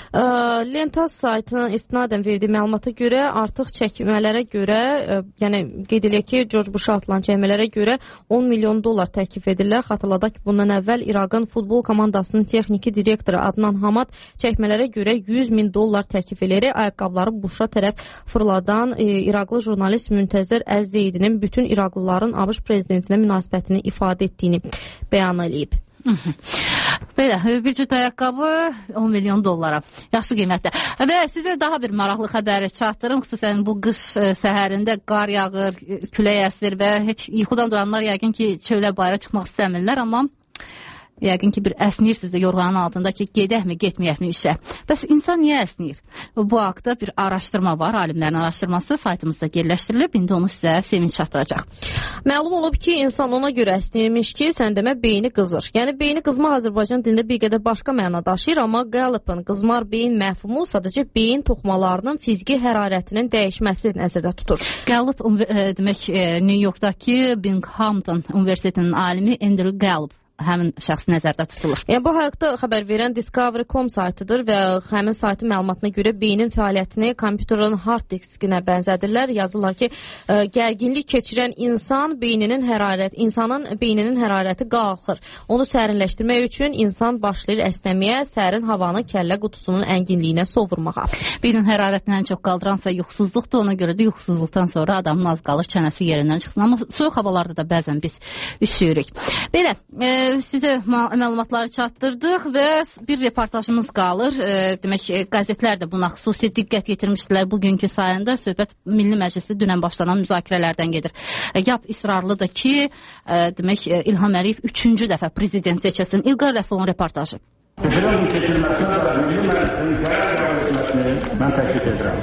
Lentas saytına istinadən verdiyi məlumata görə artıq çəkmələrə görə, yəni qeyd edilək ki, George Bush atılan çəkmələrə görə on milyon dollar təklif edirlər. Xatırladaq ki, bundan əvvəl İraqın futbol komandasının texniki direktoru Adnan Hamad çəkmələrə görə yüz min dollar təklif edirək. Ayaqqabıları Bush'a tərəf fırladan e, İraqlı jurnalist Müntəzir Əzzeydinin bütün İraqlıların ABŞ prezidentinə münasibətini ifadə etdiyini bəyan edib. Belə, bir cüt ayaqqabı on milyon dollara. Yaxşı qiymətdə. Və sizə daha bir maraqlı xəbəri çatdırım. Xüsusən bu qış səhərində qar yağır, külək əsir və heç yuxudan duranlar yəqin ki, çölə bayra çıxmaq istəmirlər, amma yəqin ki, bir əsnirsiniz də yorğanın altında ki, gedəkmi, getməyəkmi işə. Bəs insan niyə əsnir? Bu haqda bir araşdırma var, alimlərin araşdırması saytımızda yerləşdirilib, indi onu sizə sevinç çatdıracaq. Məlum olub ki, insan ona görə əsnirmiş ki, sən demə beyni qızır. Yəni, beyni qızmaq Azərbaycan dilində bir qədər başqa məna daşıyır, amma Gallup'ın qızmar beyin məfhumu sadəcə beyin toxumalarının fiziki hərarətinin dəyişməsi nəzərdə tutur. Gallup, e, demək, e, New Yorkdakı Binghamton Universitetinin alimi Andrew Gallup həmin şəxs nəzərdə tutulur. Yəni, bu haqda xəbər verən Discovery dot com saytıdır və həmin saytın məlumatına görə beynin fəaliyyətini kompüterin hard diskinə bənzədirlər. Yazırlar ki, ə, gərginlik keçirən insan beyninin hərarət, insanın beyninin hərarəti qalxır. Onu sərinləşdirmək üçün insan başlayır əsnəməyə, sərin havanı kəllə qutusunun ənginliyinə sovurmağa. Beynin hərarətini ən çox qaldıransa yuxusuzluqdur, ona görə də yuxusuzluqdan sonra adamın az qalır çənəsi yerindən çıxsın. Amma soyuq havalarda da bəzən biz üşüyürük. Belə, e, sizə məlumatları çatdırdıq və bir reportajımız qalır. E, demək, qəzetlər də buna xüsusi diqqət yetirmişdilər bugünkü sayında. Söhbət Milli Məclisdə dünən başlanan müzakirələrdən gedir. E, Yap israrlıdır ki, e, demək, İlham Əliyev üçüncü dəfə prezident seçilsin. İlqar Rəsulun reportajı. Referendum keçirilməsindən sonra Milli Məclisin qərar qəbul etməsini mən təklif edirəm.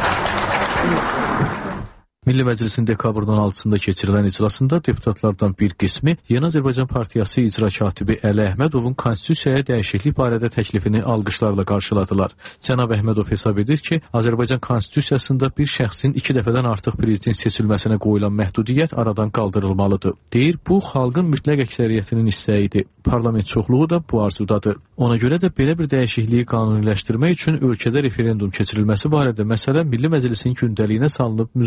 Milli Məclisin dekabrın on altısında keçirilən iclasında deputatlardan bir qismi Yeni Azərbaycan Partiyası icra katibi Əli Əhmədovun konstitusiyaya dəyişiklik barədə təklifini alqışlarla qarşıladılar. Cənab Əhmədov hesab edir ki, Azərbaycan konstitusiyasında bir şəxsin iki dəfədən artıq prezident seçilməsinə qoyulan məhdudiyyət aradan qaldırılmalıdır. Deyir, bu xalqın mütləq əksəriyyətinin istəyidir. Parlament çoxluğu da bu arzudadır. Ona görə də belə bir dəyişikliyi qanuniləşdirmək üçün ölkədə referendum keçirilməsi barədə məsələ Milli Məclisin gündəliyinə salınıb müzakirə olunmalıdır.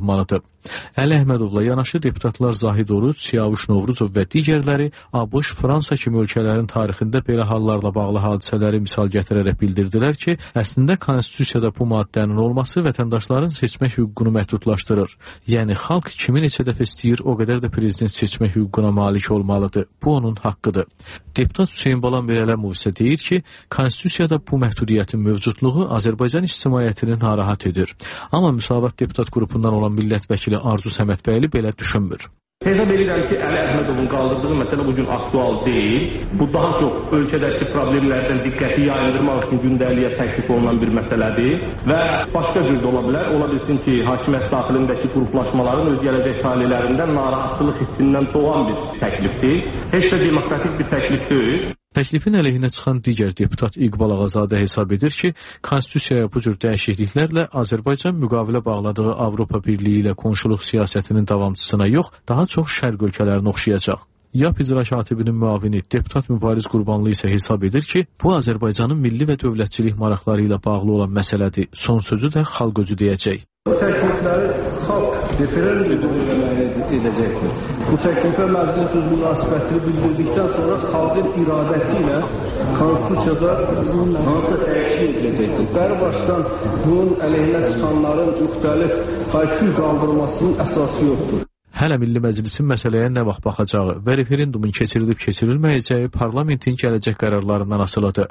olunmalıdır. Əli Əhmədovla yanaşı deputatlar Zahid Oruc, Siyavuş Novruzov və digərləri ABŞ, Fransa kimi ölkələrin tarixində belə hallarla bağlı hadisələri misal gətirərək bildirdilər ki, əslində konstitusiyada bu maddənin olması vətəndaşların seçmək hüququnu məhdudlaşdırır. Yəni, xalq kimi neçə dəfə istəyir, o qədər də prezident seçmək hüququna malik olmalıdır. Bu onun haqqıdır. Deputat Hüseyin Balamir Ələmov isə deyir ki, konstitusiyada bu məhdudiyyətin mövcudluğu Azərbaycan ictimaiyyətini narahat edir. Amma Müsavat deputat qrupundan olan millət vəkili Arzu Səmədbəyli belə düşünmür. Hesab edirəm ki, Əli Əhmədovun qaldırdığı məsələ bugün aktual deyil. Bu daha çox ölkədəki problemlərdən diqqəti yayındırmaq üçün gündəliyə təklif olunan bir məsələdir və başqa cür də ola bilər. Ola bilsin ki, hakimiyyət daxilindəki qruplaşmaların öz gələcək talelərindən narahatlıq hissindən doğan bir təklifdir. Heç də demokratik bir təklif deyil. Təklifin əleyhinə çıxan digər deputat İqbal Ağazadə hesab edir ki, konstitusiyaya bu cür dəyişikliklərlə Azərbaycan müqavilə bağladığı Avropa Birliyi ilə qonşuluq siyasətinin davamçısına yox, daha çox şərq ölkələrinə oxşayacaq. YAP icra katibinin müavini deputat Mübariz Qurbanlı isə hesab edir ki, bu Azərbaycanın milli və dövlətçilik maraqları ilə bağlı olan məsələdir. Son sözü də xalq özü deyəcək. Bu təklifləri xalq referendum edəcəkdir. Bu təklifə məclis öz münasibətini bildirdikdən sonra xalqın iradəsi ilə konstitusiyada hansı dəyişiklik ediləcəkdir. Bəri başdan bunun əleyhinə çıxanların müxtəlif haykü qaldırmasının əsası yoxdur. Hələ Milli Məclisin məsələyə nə vaxt baxacağı və referendumun keçirilib-keçirilməyəcəyi parlamentin gələcək qərarlarından asılıdır.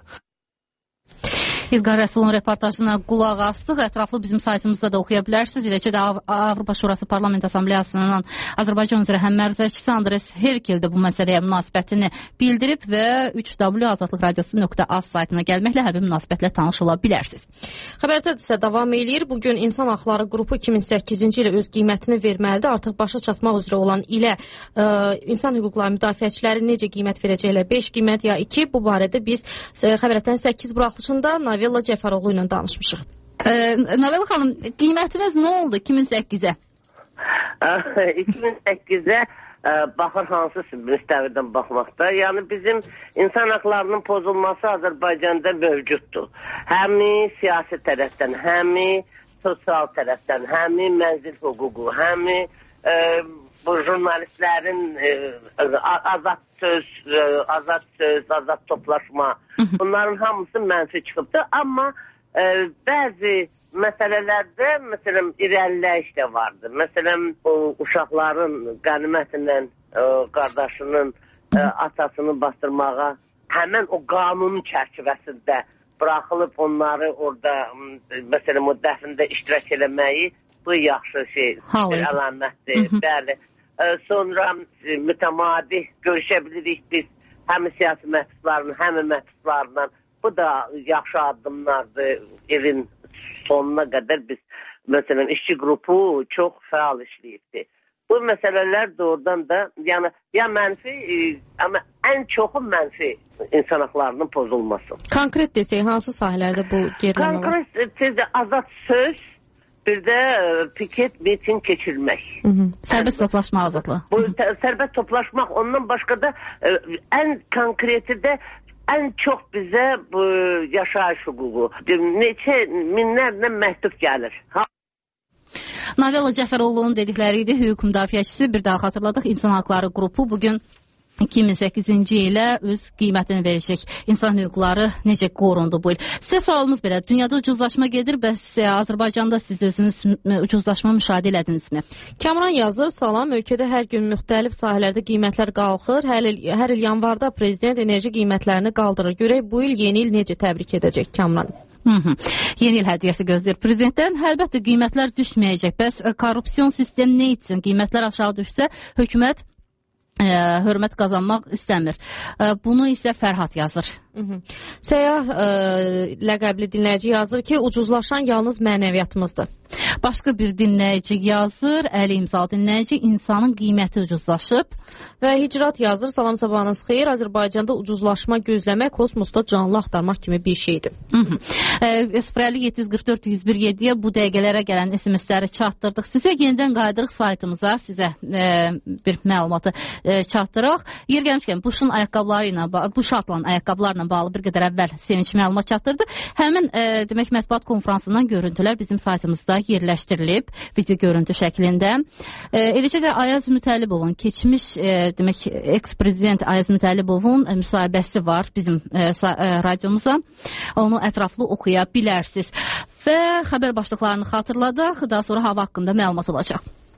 İlqar Rəsulun reportajına qulaq astıq. Ətraflı bizim saytımızda da oxuya bilərsiniz. Eləcə də Avropa Şurası Parlament Assambleyasının Azərbaycan üzrə həmməruzəçisi Andres Herkel də bu məsələyə münasibətini bildirib və üç w azadlıq radiosu nöqtə az saytına gəlməklə həmin münasibətlə tanış ola bilərsiniz. Xəbərdə isə davam eləyir. Bugün İnsan Haqları Qrupu iki min səkkizinci ilə öz qiymətini verməlidir. Artıq başa çatmaq üzrə olan ilə ə, insan hüquqları müdafiəçiləri necə qiymət verəcəklər? beş qiymət ya iki? Bu barədə biz xəbərətən səkkiz buraxılışında Navella Cəfəroğlu ilə danışmışıq. E, Navella xanım, qiymətimiz nə oldu iki min səkkizə? iki min səkkizə baxır hansı müstəvirdən baxmaqda. Yəni bizim insan haqlarının pozulması Azərbaycanda mövcuddur. Həmi siyasi tərəfdən, həmi sosial tərəfdən, həmi mənzil hüququ, həmi e, bu jurnalistlərin e, azad söz, e, azad söz, azad toplaşma, bunların hamısı mənfi çıxıbdır. Amma e, bəzi məsələlərdə, məsələn, irəliləyiş də vardır. Məsələn, o uşaqların qənimətinlə e, qardaşının e, atasını bastırmağa həmən o qanunun çərçivəsində buraxılıb onları orada, məsələn, o dəfində iştirak eləməyi bu yaxşı şey, bir əlamətdir. Bəli. E, sonra e, mütəmadi görüşə bilirik biz həm siyasi məhbuslarla, həm məhbuslarla. Bu da yaxşı addımlardır. Evin sonuna qədər biz, məsələn, işçi qrupu çox fəal işləyibdir. Bu məsələlər doğrudan da, yəni, ya mənfi, e, amma ən çoxu mənfi insan haqlarının pozulması. Konkret desək, hansı sahələrdə bu geriləmə var? Konkret, azad söz, bir də piket, miting keçirmək. Hı -hı. Sərbəst toplaşma azadlığı. Bu sərbəst toplaşmaq, ondan başqa da ən konkreti də ən çox bizə bu yaşayış hüququ. Neçə minlərlə məktub gəlir. Ha Navella Cəfəroğlu'nun dedikləri idi, hüquq müdafiəçisi. Bir daha xatırladıq, İnsan Haqları Qrupu bugün iki min səkkizinci ilə öz qiymətini verəcək. İnsan hüquqları necə qorundu bu il? Sizə sualımız belə, dünyada ucuzlaşma gedir, bəs Azərbaycanda siz özünüz ucuzlaşma müşahidə elədinizmi? Kamran yazır, salam, ölkədə hər gün müxtəlif sahələrdə qiymətlər qalxır. Hər il, hər il yanvarda prezident enerji qiymətlərini qaldırır. Görək bu il yeni il necə təbrik edəcək Kamran? Hı -hı. Yeni il hədiyyəsi gözləyir prezidentdən. Əlbəttə qiymətlər düşməyəcək. Bəs korrupsiyon sistemi nə etsin? Qiymətlər aşağı düşsə, hökumət ə, hörmət qazanmaq istəmir. Ə, bunu isə Fərhad yazır. Hı -hı. Səyyah ə, ləqəbli dinləyici yazır ki, ucuzlaşan yalnız mənəviyyatımızdır. Başqa bir dinləyici yazır, Əli İmzalı dinləyici, insanın qiyməti ucuzlaşıb. Və Hicrat yazır, salam sabahınız xeyir, Azərbaycanda ucuzlaşma gözləmək kosmosda canlı axtarmaq kimi bir şeydir. sıfır əlli yeddi yüz qırx dörd yüz bir yeddiyə bu dəqiqələrə gələn S M S-ləri çatdırdıq. Sizə yenidən qayıdırıq saytımıza, sizə e, bir məlumatı e, çatdıraq. Yer gəlmişkən Bushun ayaqqabıları ilə, Bush atılan ayaqqabılarla bağlı bir qədər əvvəl sevinç məlumat çatdırdı. Həmin e, demək mətbuat konfransından görüntülər bizim saytımızda yerləşdirilib video görüntü şəklində. E, eləcə də Ayaz Mütəllibovun keçmiş e, demək eks-prezident Ayaz Mütəllibovun e, müsahibəsi var bizim e, e, radiomuza. Onu ətraflı oxuya bilərsiniz. Və xəbər başlıqlarını xatırladaq, daha sonra hava haqqında məlumat olacaq.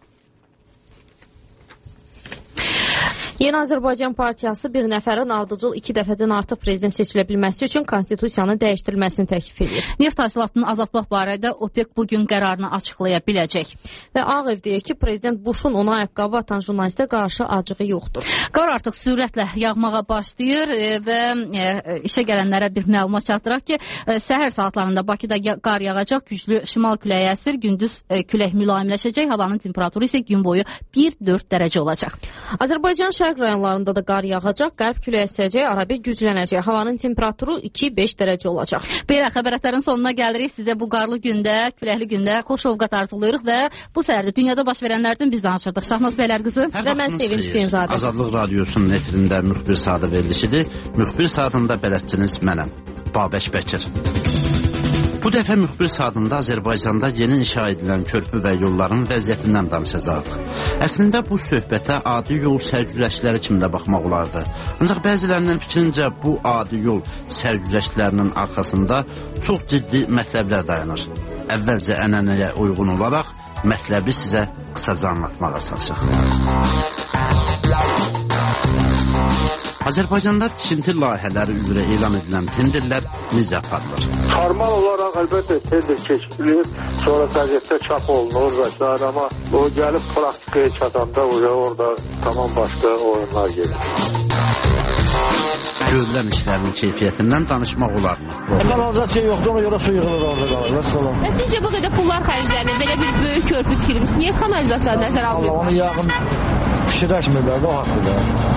Yeni Azərbaycan Partiyası bir nəfərin ardıcıl iki dəfədən artıq prezident seçilə bilməsi üçün konstitusiyanın dəyişdirilməsini təklif edir. Neft hasilatını azaltmaq barədə OPEC bugün qərarını açıqlaya biləcək. Və Ağ Ev deyir ki, prezident Bushun ona ayaqqabı atan jurnalistə qarşı acığı yoxdur. Qar artıq sürətlə yağmağa başlayır və işə gələnlərə bir məlumat çatdıraq ki, səhər saatlarında Bakıda qar yağacaq, güclü şimal küləyi əsir, gündüz külək mülayimləşəcək, havanın temperaturu isə gün boyu bir dörd dərəcə olacaq. Azərbaycan Şərq rayonlarında da qar yağacaq, qərb küləyi əsəcək, arabir güclənəcək. Havanın temperaturu iki beş dərəcə olacaq. Belə xəbərlərin sonuna gəlirik. Sizə bu qarlı gündə, küləkli gündə xoş ovqat arzulayırıq və bu səhərdə dünyada baş verənlərdən biz danışırdıq. Şahnaz Bəylər qızı və mən Sevinç Hüseynzadə. Azadlıq Radiosunun efirində müxbir saatı verilişidir. Müxbir saatında bələdçiniz mənəm, Babək Bəkir. Bu dəfə müxbir saatında Azərbaycanda yeni inşa edilən körpü və yolların vəziyyətindən danışacaq. Əslində bu söhbətə adi yol sərgüzəştləri kimi də baxmaq olardı. Ancaq bəzilərinin fikrincə bu adi yol sərgüzəştlərinin arxasında çox ciddi mətləblər dayanır. Əvvəlcə ənənəyə uyğun olaraq mətləbi sizə qısaca anlatmağa çalışaq. Azərbaycanda tikinti layihələri üzrə elan edilən tenderlər necə aparılır? Formal olaraq əlbəttə tender keçirilir, sonra qəzetdə çap olunur və s. Amma o gəlib praktikaya çatanda orada tamam başqa oyunlar gedir. Görülən işlərin keyfiyyətindən danışmaq olarmı? Kanalizasiya yoxdur, ona görə su yığılır orada qalır. Vəssalam. Necə bu qədər pullar xərclənir, belə bir böyük körpü tikilir. Niyə kanalizasiya nəzərə alınır? Allah onu yağın fikirləşmirlər, o haqqıdır.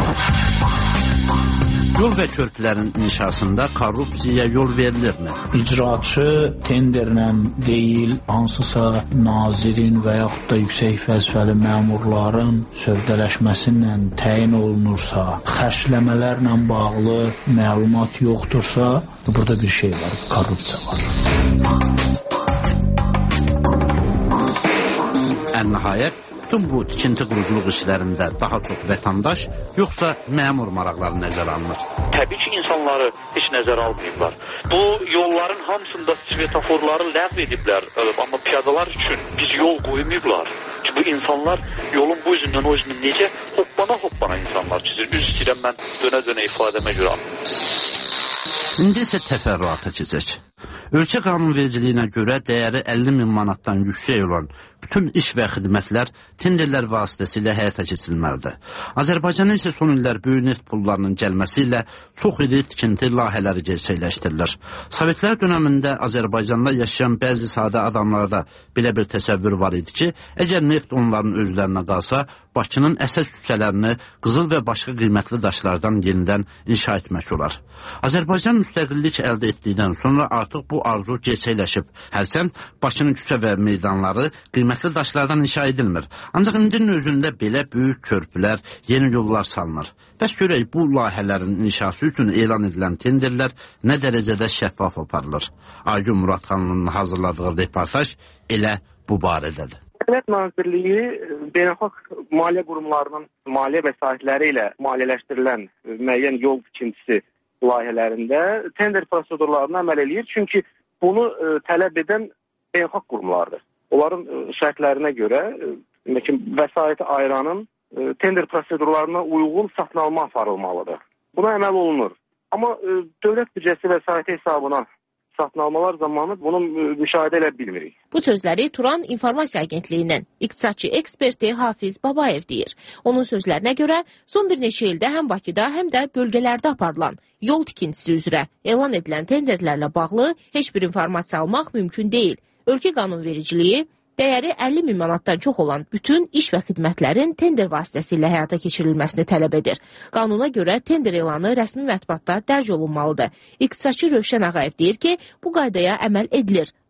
Yol və körpülərin inşasında korrupsiyaya yol verilirmi? İcraçı tenderlə deyil, hansısa nazirin və yaxud da yüksək vəzifəli məmurların sövdələşməsinlə təyin olunursa, xərcləmələrlə bağlı məlumat yoxdursa, burada bir şey var, korrupsiya var. Ən nəhayət, bütün bu tikinti quruculuq işlərində daha çox vətəndaş, yoxsa məmur maraqları nəzərə alınır? Təbii ki, insanları heç nəzərə almayıblar. Bu yolların hamısında svetoforları ləğv ediblər, amma piyadalar üçün biz yol qoymayıblar. Ki, bu insanlar yolun bu üzündən o üzündən necə hoppana-hoppana insanlar çizir. Üz istəyirəm mən dönə-dönə ifadəmə görə. İndi isə təfərrüata keçək. Ölkə qanunvericiliyinə görə dəyəri əlli min manatdan yüksək olan bütün iş və xidmətlər tenderlər vasitəsilə həyata keçirilməlidir. Azərbaycanın isə son illər böyük neft pullarının gəlməsi ilə çox iri tikinti layihələri gerçəkləşdirilir. Sovetlər dönəmində Azərbaycanda yaşayan bəzi sadə adamlarda belə bir təsəvvür var idi ki, əgər neft onların özlərinə qalsa, Bakının əsas küçələrini qızıl və başqa qiymətli daşlardan yenidən inşa etmək olar. Azərbaycan müstəqillik əldə etdikdən sonra artıq bu arzu gerçəkləşib. Hərçənd Bakının küçə və meydanları qiymətli daşlardan inşa edilmir. Ancaq indinin özündə belə böyük körpülər, yeni yollar salınır. Bəs görək, bu layihələrin inşası üçün elan edilən tenderlər nə dərəcədə şəffaf aparılır? Aygün Muradxanlının hazırladığı reportaj elə bu barədədir. Dövlət Nazirliyi beynəlxalq maliyyə qurumlarının maliyyə vəsaitləri ilə maliyyələşdirilən müəyyən yol tikintisi layihələrində tender prosedurlarına əməl eləyir. Çünki bunu ə, tələb edən beynəlxalq qurumlardır. Onların ə, şərtlərinə görə ə, vəsaiti ayıranın ə, tender prosedurlarına uyğun satın alma aparılmalıdır. Buna əməl olunur. Amma ə, dövlət büdcəsi vəsaiti hesabına satın almalar zamanı bunu müşahidə edə bilmirik. Bu sözləri Turan İnformasiya Agentliyindən iqtisadçı eksperti Hafiz Babayev deyir. Onun sözlərinə görə son bir neçə ildə həm Bakıda, həm də bölgələrdə aparılan yol tikintisi üzrə elan edilən tenderlərlə bağlı heç bir informasiya almaq mümkün deyil. Ölkə qanunvericiliyi dəyəri əlli min manatdan çox olan bütün iş və xidmətlərin tender vasitəsilə həyata keçirilməsini tələb edir. Qanuna görə tender elanı rəsmi mətbuatda dərc olunmalıdır. İqtisadçı Rövşən Ağayev deyir ki, bu qaydaya əməl edilir.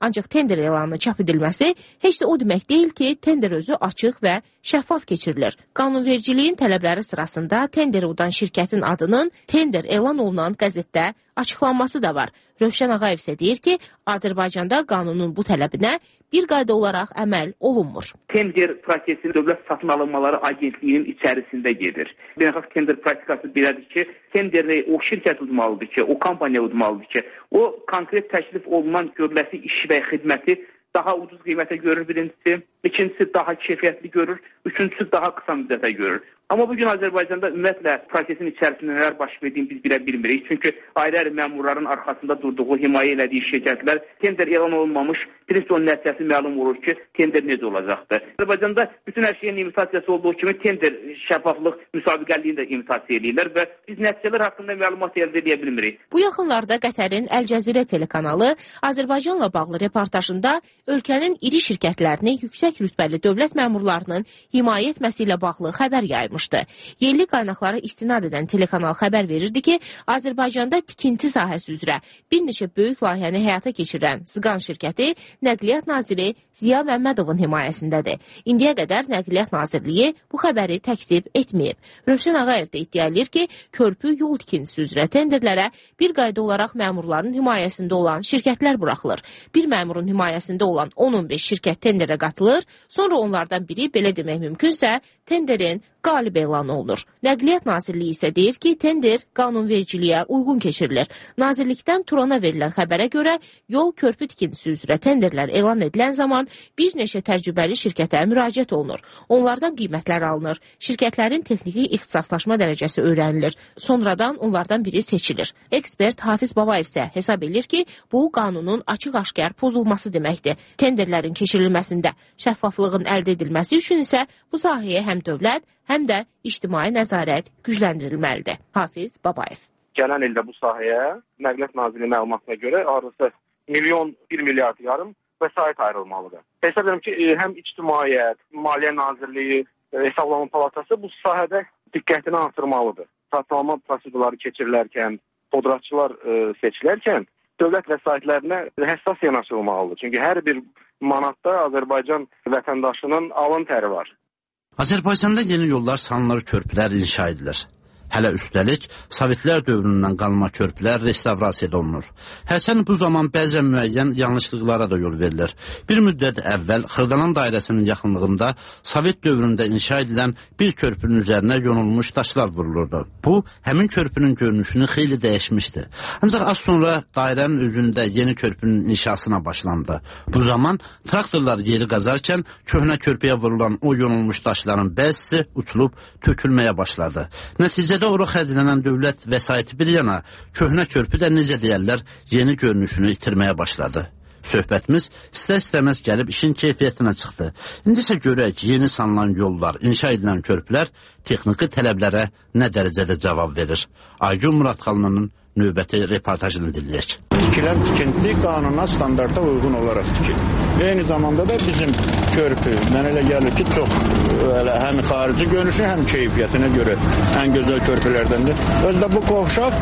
Ancaq tender elanının çap edilməsi heç də o demək deyil ki, tender özü açıq və şəffaf keçirilir. Qanunvericiliyin tələbləri sırasında tender udan şirkətin adının tender elan olunan qəzetdə açıqlanması da var. Rövşən Ağayev isə deyir ki, Azərbaycanda qanunun bu tələbinə bir qayda olaraq əməl olunmur. Tender prosesi Dövlət Satın Alınmaları Agentliyinin içərisində gedir. Beynəlxalq tender praktikası belədir ki, tenderi o şirkət udmalıdır ki, o kompaniya udmalıdır ki, o konkret təklif olunan görüləsi iş və xidməti daha ucuz qiymətə görür birincisi, ikincisi daha keyfiyyətli görür, üçüncüsü daha qısa müddətə görür. Amma bugün Azərbaycanda ümumiyyətlə prosesin içərisində nələr baş verdiyini biz bilə bilmirik. Çünki ayrı-ayrı məmurların arxasında durduğu, himayə elədiyi şirkətlər tender elan olunmamış, birinci onun nəticəsi məlum olur ki, tender necə olacaqdır. Azərbaycanda bütün hər şeyin imitasiyyası olduğu kimi tender şəffaflıq müsabiqəliyini də imitasiya edirlər və biz nəticələr haqqında məlumat əldə edə bilmirik. Bu yaxınlarda Qətərin Əl Cəzirə telekanalı Azərbaycanla bağlı reportajında ölkənin iri şirkətlərini yüksək rütbəli dövlət məmurlarının himayə etməsi ilə bağlı xəbər yaymış. Yerli qaynaqlara istinad edən telekanal xəbər verirdi ki, Azərbaycanda tikinti sahəsi üzrə bir neçə böyük layihəni həyata keçirən Zıqan şirkəti Nəqliyyat Naziri Ziya Məmmədovun himayəsindədir. İndiyə qədər Nəqliyyat Nazirliyi bu xəbəri təkzib etməyib. Rövşən Ağayev də iddia edir ki, körpü yol tikintisi üzrə tenderlərə bir qayda olaraq məmurların himayəsində olan şirkətlər buraxılır. Bir məmurun himayəsində olan on on beş şirkət tenderə qatılır, sonra onlardan biri, belə demək mümkünsə, tenderin qalib elan olunur. Nəqliyyat Nazirliyi isə deyir ki, tender qanunvericiliyə uyğun keçirilir. Nazirlikdən Turana verilən xəbərə görə yol körpü tikintisi üzrə tenderlər elan edilən zaman bir neçə təcrübəli şirkətə müraciət olunur. Onlardan qiymətlər alınır. Şirkətlərin texniki ixtisaslaşma dərəcəsi öyrənilir. Sonradan onlardan biri seçilir. Ekspert Hafiz Babayev isə hesab edir ki, bu qanunun açıq-aşkar pozulması deməkdir. Tenderlərin keçirilməsində şəffaflığın əldə edilməsi üçün isə bu sahəyə həm dövlət, həm də ictimai nəzarət gücləndirilməlidir. Hafiz Babayev. Gələn ildə bu sahəyə Nəqliyyat Nazirliyinin məlumatına görə arası milyon, bir milyard yarım vəsait ayrılmalıdır. Hesab edirəm ki, həm ictimaiyyət, Maliyyə Nazirliyi, Hesablama Palatası bu sahədə diqqətini artırmalıdır. Satın alma prosedurları keçirilərkən, podratçılar seçilərkən dövlət vəsaitlərinə həssas yanaşılmalıdır. Çünki hər bir manatda Azərbaycan vətəndaşının alın təri var. Azərbaycanda yeni yollar, salınır, körpülər inşa edilir. Hələ üstəlik, Sovetlər dövründən qalma körpülər restavrasiya olunur. Hərçənd bu zaman bəzən müəyyən yanlışlıqlara da yol verilir. Bir müddət əvvəl Xırdalan dairəsinin yaxınlığında Sovet dövründə inşa edilən bir körpünün üzərinə yonulmuş daşlar vurulurdu. Bu, həmin körpünün görünüşünü xeyli dəyişmişdi. Ancaq az sonra dairənin özündə yeni körpünün inşasına başlandı. Bu zaman traktorlar yeri qazarkən köhnə körpüyə vurulan o yonulmuş daşların bəzisi uçulub tökülməyə başladı. Nəticədə ora xərclənən dövlət vəsaiti bir yana, köhnə körpü də necə deyərlər, yeni görünüşünü itirməyə başladı. Söhbətimiz istər-istəməz gəlib işin keyfiyyətinə çıxdı. İndi isə görək, yeni sanılan yollar, inşa edilən körpülər texniki tələblərə nə dərəcədə cavab verir. Aygün Muradxanlının növbəti reportajını dinləyək. Tikilən tikinti qanuna, standarta uyğun olaraq tikilir. Eyni zamanda da bizim körpü, mən elə gəlir ki, çox elə, həm xarici görünüşü, həm keyfiyyətinə görə ən gözəl körpülərdəndir. Özdə bu qovşaq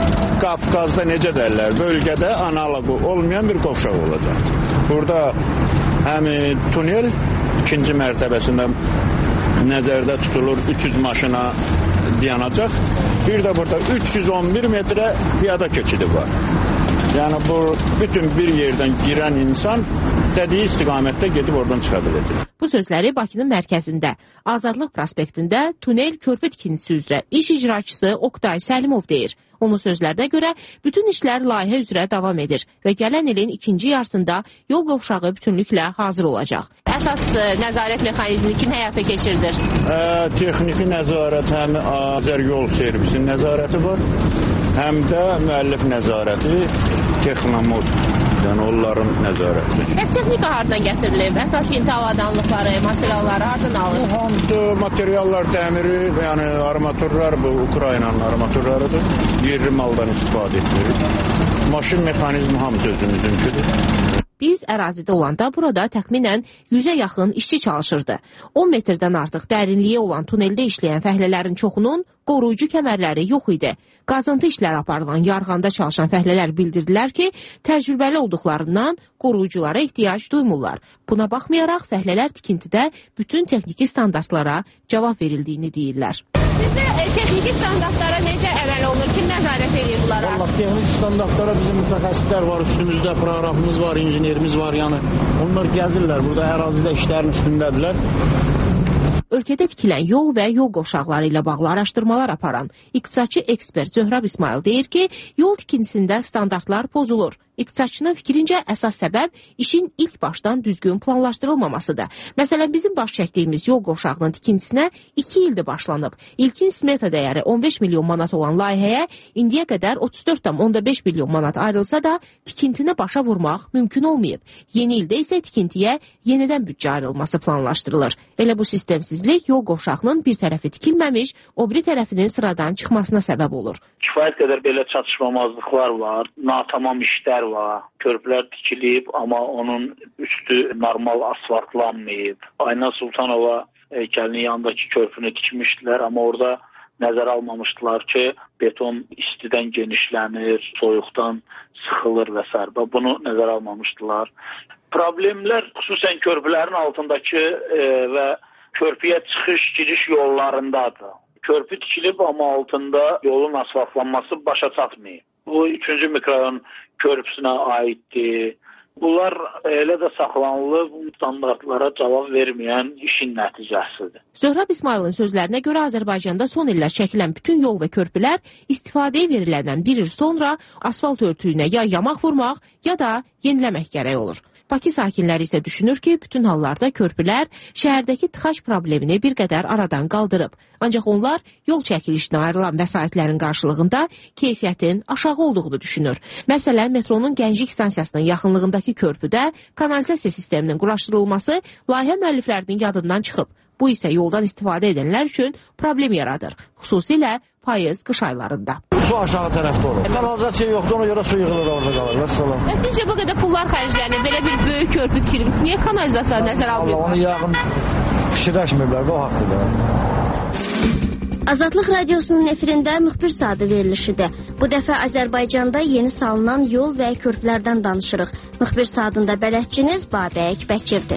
Qafqazda necə dərlər, bölgədə analogu olmayan bir qovşaq olacaq. Burada həm tunel ikinci mərtəbəsində nəzərdə tutulur, üç yüz maşına dayanacaq. Bir də burada üç yüz on bir metrə piyada keçidi var. Yəni bu bütün bir yerdən girən insan istədiyi istiqamətdə gedib oradan çıxa biləcək. Bu sözləri Bakının mərkəzində, Azadlıq prospektində tunel körpü tikintisi üzrə iş icraçısı Oqtay Səlimov deyir. Onun sözlərinə görə bütün işlər layihə üzrə davam edir və gələn ilin ikinci yarısında yol qovşağı bütünlüklə hazır olacaq. Əsas nəzarət mexanizmini kim həyata keçirdir? Ə, texniki nəzarət həm Azər Yol Servisinin nəzarəti var, həm də müəllif nəzarəti, Texnomod, yəni onların nəzarəti. Bəs texnika hardan gətirilib? Əsas yeni avadanlıqları, materialları hardan alır? Bu hamısı materiallar dəmiri, yəni armaturlar, bu Ukraynanın armaturlarıdır. Yerli maldan istifadə edilir. Maşın mexanizmi hamısı özümüzünkidir. Biz ərazidə olanda burada təxminən yüzə yaxın işçi çalışırdı. on metrdən artıq dərinliyi olan tuneldə işləyən fəhlələrin çoxunun qoruyucu kəmərləri yox idi. Qazıntı işləri aparılan yarğanda çalışan fəhlələr bildirdilər ki, təcrübəli olduqlarından qoruyuculara ehtiyac duymurlar. Buna baxmayaraq fəhlələr tikintidə bütün texniki standartlara cavab verildiyini deyirlər. Sizdə e, texniki standartlara necə əməl olunur? Kim nəzarət edir bunlara? Vallahi texniki standartlara bizim mütəxəssislər var, üstümüzdə proqramımız var, injinerimiz var, yəni onlar gəzirlər, burada ərazidə işlərin üstündədirlər. Ölkədə tikilən yol və yol qovşaqları ilə bağlı araşdırmalar aparan iqtisadçı ekspert Zöhrab İsmail deyir ki, yol tikintisində standartlar pozulur. İqtisadçının fikrincə əsas səbəb işin ilk başdan düzgün planlaşdırılmamasıdır. Məsələn, bizim baş çəkdiyimiz yol qovşağının tikintisinə iki ildir başlanıb. İlkin smeta dəyəri on beş milyon manat olan layihəyə indiyə qədər otuz dörd tam beş milyon manat ayrılsa da tikintinə başa vurmaq mümkün olmayıb. Yeni ildə isə tikintiyə yenidən büdcə ayrılması planlaşdırılır. Elə bu sistemsizlik yol qovşağının bir tərəfi tikilməmiş, o biri tərəfinin sıradan çıxmasına səbəb olur. Kifayət qədər belə çatışmamazlıqlar var, natamam işlər var. Körpülər tikilib, amma onun üstü normal asfaltlanmayıb. Ayna Sultanova heykəlinin yanındakı körpünü tikmişdilər, amma orada nəzərə almamışdılar ki, beton istidən genişlənir, soyuqdan sıxılır və s. Bunu nəzərə almamışdılar. Problemlər xüsusən körpülərin altındakı e, və körpüyə çıxış giriş yollarındadır. Körpü tikilib, amma altında yolun asfaltlanması başa çatmayıb. Bu üçüncü mikrorayon körpüsünə aiddir. Bunlar elə də saxlanılıb, standartlara cavab verməyən işin nəticəsidir. Zöhrab İsmailin sözlərinə görə Azərbaycanda son illər çəkilən bütün yol və körpülər istifadəyə veriləndən bir il sonra asfalt örtüyünə ya yamaq vurmaq, ya da yeniləmək gərək olur. Bakı sakinləri isə düşünür ki, bütün hallarda körpülər şəhərdəki tıxac problemini bir qədər aradan qaldırıb. Ancaq onlar yol çəkilişinə ayrılan vəsaitlərin qarşılığında keyfiyyətin aşağı olduğunu düşünür. Məsələn, metronun Gənclik stansiyasının yaxınlığındakı körpüdə kanalizasiya sisteminin quraşdırılması layihə müəlliflərinin yadından çıxıb. Bu isə yoldan istifadə edənlər üçün problem yaradır, xüsusilə payız, qış aylarında. Su aşağı tərəfdə olur. Kanalizasiya yoxdur, ona görə su yığılır orada qalır. Vəssalam. Və sizcə bu qədər pullar xərclənir, belə bir böyük körpü tikilib, niyə kanalizasiya nəzərə almıyorlar? Onu yağın fikirləşmirlər də o haqqında. Azadlıq Radiosunun efirində müxbir saatı verilişidir. Bu dəfə Azərbaycanda yeni salınan yol və körpülərdən danışırıq. Müxbir saatında bələdçiniz Babək Bəkirdir.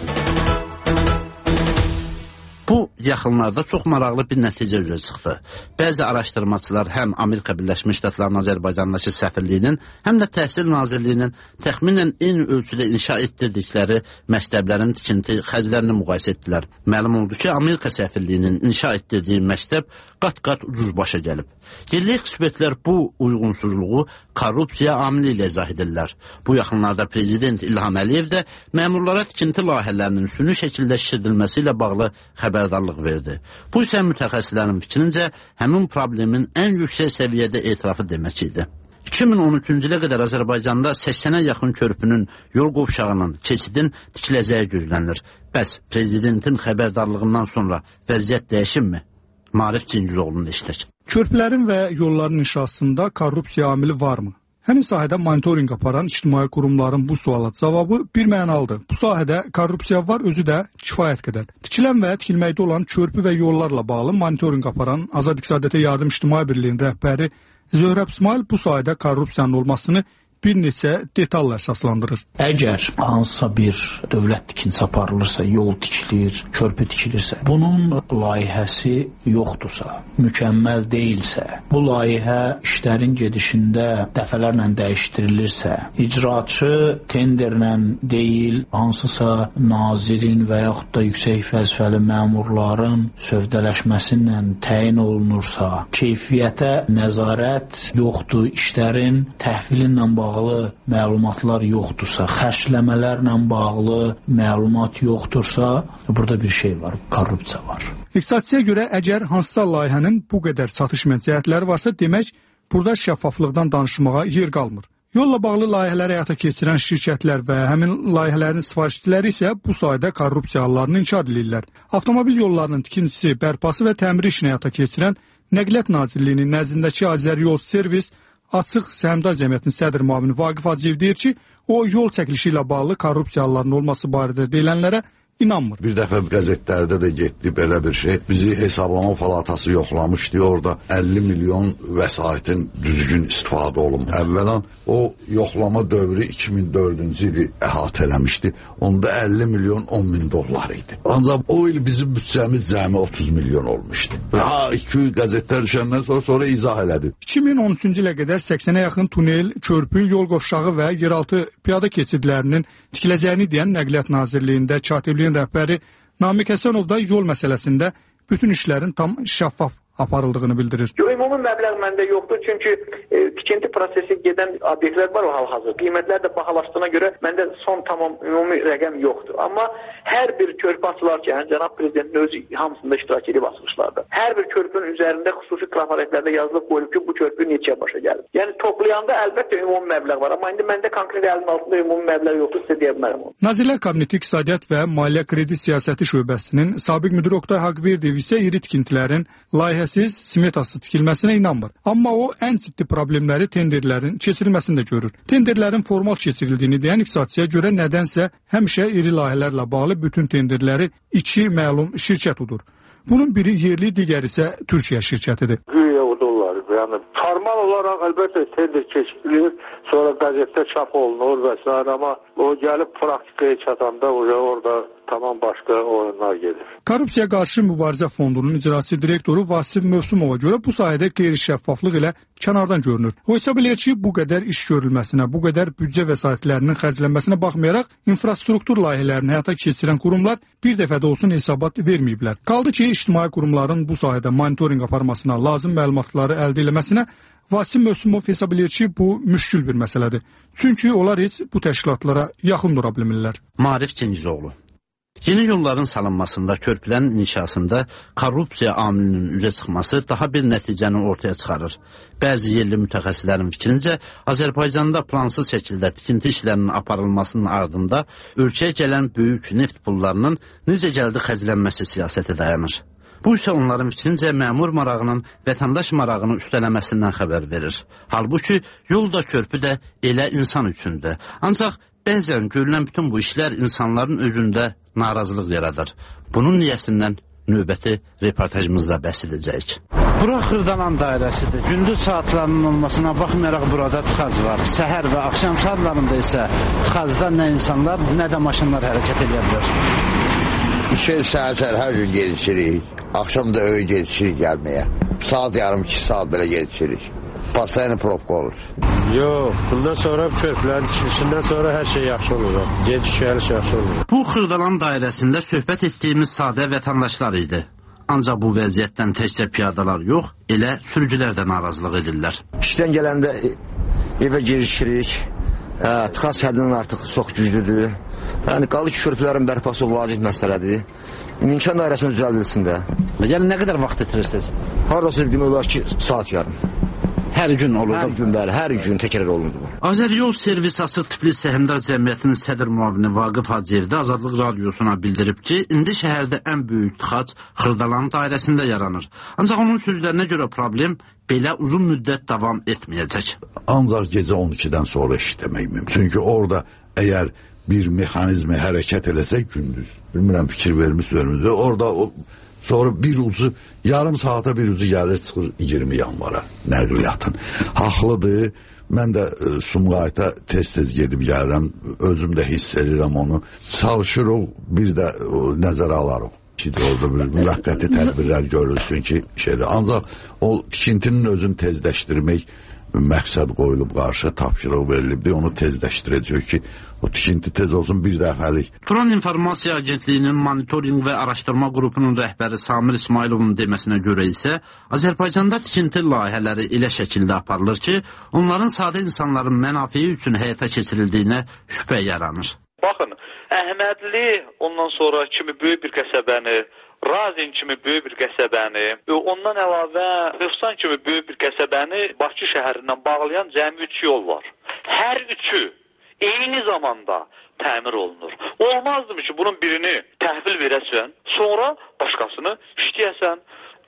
Bu yaxınlarda çox maraqlı bir nəticə üzə çıxdı. Bəzi araşdırmaçılar həm Amerika Birləşmiş Ştatlarının Azərbaycandakı səfirliyinin, həm də Təhsil Nazirliyinin təxminən eyni ölçüdə inşa etdirdikləri məktəblərin tikinti xərclərini müqayisə etdilər. Məlum oldu ki, Amerika səfirliyinin inşa etdirdiyi məktəb qat-qat ucuz başa gəlib. Yerli ekspertlər bu uyğunsuzluğu korrupsiya amili ilə izah edirlər. Bu yaxınlarda Prezident İlham Əliyev də məmurlara tikinti layihələrinin süni şəkildə şişirdilməsi ilə bağlı xəbərdarlıq verdi. Bu isə mütəxəssislərin fikrincə həmin problemin ən yüksək səviyyədə etirafı demək idi. iki min on üçüncü ilə qədər Azərbaycanda səksənə yaxın körpünün, yol qovşağının, keçidin tikiləcəyi gözlənilir. Bəs Prezidentin xəbərdarlığından sonra vəziyyət dəyişirmi? Marif Cingizoğlu'nun eşitək. Körpülərin və yolların inşasında korrupsiya amili varmı? Həmin sahədə monitorinq aparan ictimai qurumların bu suala cavabı bir mənalıdır. Bu sahədə korrupsiya var, özü də kifayət qədər. Tikilən və tikilməkdə olan körpü və yollarla bağlı monitorinq aparan Azad İqtisadiyyata Yardım İctimai Birliyinin rəhbəri Zöhrab İsmail bu sahədə korrupsiyanın olmasını bir neçə detalla əsaslandırır. Əgər hansısa bir dövlət tikintisi aparılırsa, yol tikilir, körpü tikilirsə, bunun layihəsi yoxdursa, mükəmməl deyilsə, bu layihə işlərin gedişində dəfələrlə dəyişdirilirsə, icraçı tenderlə deyil, hansısa nazirin və yaxud da yüksək vəzifəli məmurların sövdələşməsinlə təyin olunursa, keyfiyyətə nəzarət yoxdur, işlərin təhvilinlə bağlı bağlı məlumatlar yoxdursa, xərcləmələrlə bağlı məlumat yoxdursa, burada bir şey var, korrupsiya var. İqtisadçıya görə əgər hansısa layihənin bu qədər çatışmayan cəhətləri varsa, demək, burada şəffaflıqdan danışmağa yer qalmır. Yolla bağlı layihələri həyata keçirən şirkətlər və həmin layihələrin sifarişçiləri isə bu sayədə korrupsiya hallarını inkar edirlər. Avtomobil yollarının tikintisi, bərpası və təmiri işini həyata keçirən Nəqliyyat Nazirliyinin nəzdindəki Azəryol Servis Açıq Səhmdar Cəmiyyətinin sədr müavini Vaqif Hacıyev deyir ki, o yol çəkilişi ilə bağlı korrupsiyaların olması barədə deyilənlərə inanmır. Bir dəfə qəzetlərdə də getdi belə bir şey. Bizi hesablama palatası yoxlamışdı. Orada əlli milyon vəsaitin düzgün istifadə olundu. Əvvələn o yoxlama dövrü iki min dördüncü ili əhatə eləmişdi. Onda əlli milyon on min dollar idi. Ancaq o il bizim büdcəmiz cəmi otuz milyon olmuşdu. Ha, iki qəzetlər düşəndən sonra sonra izah elədi. iki min on üçüncü ilə qədər səksənə yaxın tunel, körpü, yol qovşağı və yeraltı piyada keçidlərinin tikiləcəyini deyən Nəqliyyat Nazirliyində katiblik rəhbəri Namiq Həsənov da yol məsələsində bütün işlərin tam şəffaf aparıldığını bildirir. Ümumi məbləğ məndə yoxdur, çünki e, tikinti prosesi gedən obyektlər var o hal-hazır. Qiymətlər də bahalaşdığına görə məndə son tamam ümumi rəqəm yoxdur. Amma hər bir körpü açılarkən cənab prezidentin özü hamısında iştirak edib açılışlarda. Hər bir körpünün üzərində xüsusi trafaretlərdə yazılıb qoyulub ki, bu körpü neçəyə başa gəlir. Yəni toplayanda əlbəttə ümumi məbləğ var, amma indi məndə konkret əlin altında ümumi məbləğ yoxdur, sizə deyə bilmərəm onu. Nazirlər Kabineti İqtisadiyyat və Maliyyə Kredi Siyasəti şöbəsinin sabiq müdiri Oqtay Haqverdiyev isə iri tikintilərin layihəsiz smetası tikilməsinə inanmır. Amma o ən ciddi problemləri tenderlərin keçirilməsində görür. Tenderlərin formal keçirildiyini deyən iqtisadçıya görə nədənsə həmişə iri layihələrlə bağlı bütün tenderləri iki məlum şirkət udur. Bunun biri yerli, digəri isə Türkiyə şirkətidir. Güya udurlar. Yəni formal olaraq əlbəttə tender keçirilir, sonra qəzetdə çap olunur və s. amma o gəlib praktikaya çatanda orada tamam başqa oyunlar gedir. Korrupsiya qarşı mübarizə fondunun icraçı direktoru Vasif Mövsümova görə bu sahədə qeyri-şəffaflıq ilə kənardan görünür. O hesab eləyir ki, bu qədər iş görülməsinə, bu qədər büdcə vəsaitlərinin xərclənməsinə baxmayaraq infrastruktur layihələrini həyata keçirən qurumlar bir dəfədə olsun hesabat verməyiblər. Qaldı ki, ictimai qurumların bu sahədə monitorinq aparmasına, lazım məlumatları əldə etməsinə Vasim Mövsümov hesab edir ki, bu müşkül bir məsələdir. Çünki onlar heç bu təşkilatlara yaxın dura bilmirlər. Marif Cengizoğlu. Yeni yolların salınmasında, körpülərin inşasında korrupsiya amilinin üzə çıxması daha bir nəticəni ortaya çıxarır. Bəzi yerli mütəxəssislərin fikrincə, Azərbaycanda plansız şəkildə tikinti işlərinin aparılmasının ardında ölkəyə gələn böyük neft pullarının necə gəldi xərclənməsi siyasəti dayanır. Bu isə onların fikrincə məmur marağının vətəndaş marağını üstələməsindən xəbər verir. Halbuki yol da körpü də elə insan üçündür. Ancaq bəzən görülən bütün bu işlər insanların özündə narazılıq yaradır. Bunun niyəsindən növbəti reportajımızda bəhs edəcəyik. Bura Xırdalan dairəsidir. Gündüz saatlarının olmasına baxmayaraq burada tıxac var. Səhər və axşam saatlarında isə tıxacda nə insanlar, nə də maşınlar hərəkət edə bilər. İşe səhər hər gün gecişirik. Axşam da öyə gecişirik gəlməyə. Saat yarım iki saat belə gecişirik. Pasayla probka olur. Yox, bundan sonra körpülərin tikilişindən sonra hər şey yaxşı olur. Gediş gəliş yaxşı olur. Bu Xırdalan dairəsində söhbət etdiyimiz sadə vətəndaşlar idi. Ancaq bu vəziyyətdən təkcə piyadalar yox, elə sürücülər də narazılıq edirlər. İşdən gələndə evə girişirik. Hə, tıxac həddindən artıq çox güclüdür. Yəni qalır ki, körpülərin bərpası vacib məsələdir. İmkan dairəsini düzəldilsin də. Yəni nə qədər vaxt itirirsiniz? Hardasa demək olar ki, saat yarım. Hər gün olur. Hər gün bəli, hər gün təkrar olunur bu. Azəryol Servis Açıq Tiflis Səhmdar Cəmiyyətinin sədr müavini Vaqif Hacıyev də Azadlıq Radiosuna bildirib ki, indi şəhərdə ən böyük tıxac Xırdalan dairəsində yaranır. Ancaq onun sözlərinə görə problem belə uzun müddət davam etməyəcək. Ancaq gecə on ikidən sonra işləmək mümkün. Çünki orada əgər bir mexanizmi hərəkət eləsə gündüz, bilmirəm fikir vermiş vermiş, orada o sonra bir ucu, yarım saata bir ucu gəlir, çıxır iyirmi yanvara nəqliyyatın. Haqlıdır, mən də e, Sumqayıta tez-tez gedib gəlirəm, özüm də hiss edirəm onu. Çalışırıq, bir də o, nəzərə alarıq ki, orada bir müvəqqəti tədbirlər görülsün ki, şeydir. Ancaq o tikintinin özünü tezləşdirmək məqsəd qoyulub, qarşı tapşırıq verilibdir, onu tezləşdirəcək ki, o tikinti tez olsun bir dəfəlik. Turan İnformasiya Agentliyinin monitorinq və araşdırma qrupunun rəhbəri Samir İsmailovun deməsinə görə isə Azərbaycanda tikinti layihələri elə şəkildə aparılır ki, onların sadə insanların mənafiyi üçün həyata keçirildiyinə şübhə yaranır. Baxın, Əhmədli ondan sonra kimi böyük bir qəsəbəni, Razin kimi böyük bir qəsəbəni, ondan əlavə Rıfsan kimi böyük bir qəsəbəni Bakı şəhərindən bağlayan cəmi üç yol var. Hər üçü eyni zamanda təmir olunur. Olmazdımı ki, bunun birini təhvil verəsən, sonra başqasını işləyəsən.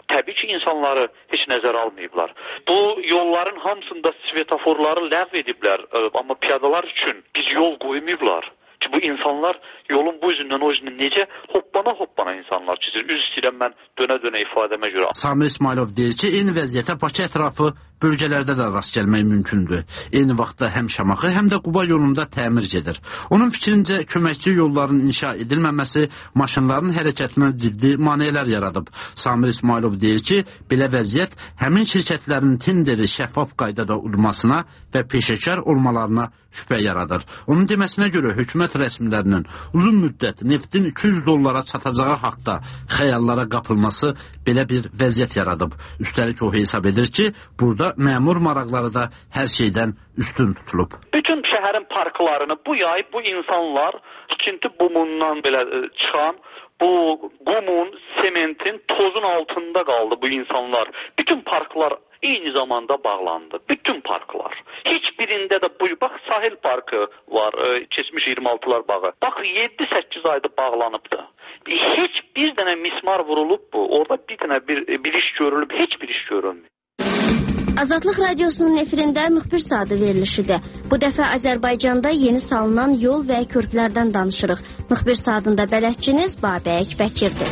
Təbii ki, insanları heç nəzərə almayıblar. Bu yolların hamısında svetoforları ləğv ediblər, amma piyadalar üçün biz yol qoymayıblar. Ki bu insanlar yolun bu üzündən o üzündən necə hoppana hoppana insanlar keçir. Üz istəyirəm mən dönə-dönə ifadəmə görə. Samir İsmailov deyir ki, eyni vəziyyətə Bakı ətrafı bölgələrdə də rast gəlmək mümkündür. Eyni vaxtda həm Şamaxı, həm də Quba yolunda təmir gedir. Onun fikrincə, köməkçi yolların inşa edilməməsi maşınların hərəkətinə ciddi maneələr yaradıb. Samir İsmailov deyir ki, belə vəziyyət həmin şirkətlərin tenderi şəffaf qaydada udmasına və peşəkar olmalarına şübhə yaradır. Onun deməsinə görə hökumət rəsmilərinin uzun müddət neftin iki yüz dollara çatacağı haqda xəyallara qapılması belə bir vəziyyət yaradıb. Üstəlik o hesab edir ki, burada məmur maraqları da hər şeydən üstün tutulub. Bütün şəhərin parklarını bu yay bu insanlar tikinti bumundan belə çıxan bu qumun, sementin, tozun altında qaldı bu insanlar. Bütün parklar eyni zamanda bağlandı. Bütün parklar. Heç birində də bu, bax Sahil Parkı var, keçmiş iyirmi altılar bağı. Bax yeddi səkkiz ayda bağlanıbdı. Heç bir dənə mismar vurulub bu. Orada bir dənə bir, bir iş görülüb, heç bir iş görülmür. Azadlıq Radiosunun efirində müxbir saatı verilişidir. Bu dəfə Azərbaycanda yeni salınan yol və körpülərdən danışırıq. Müxbir saatında bələdçiniz Babək Bəkirdir.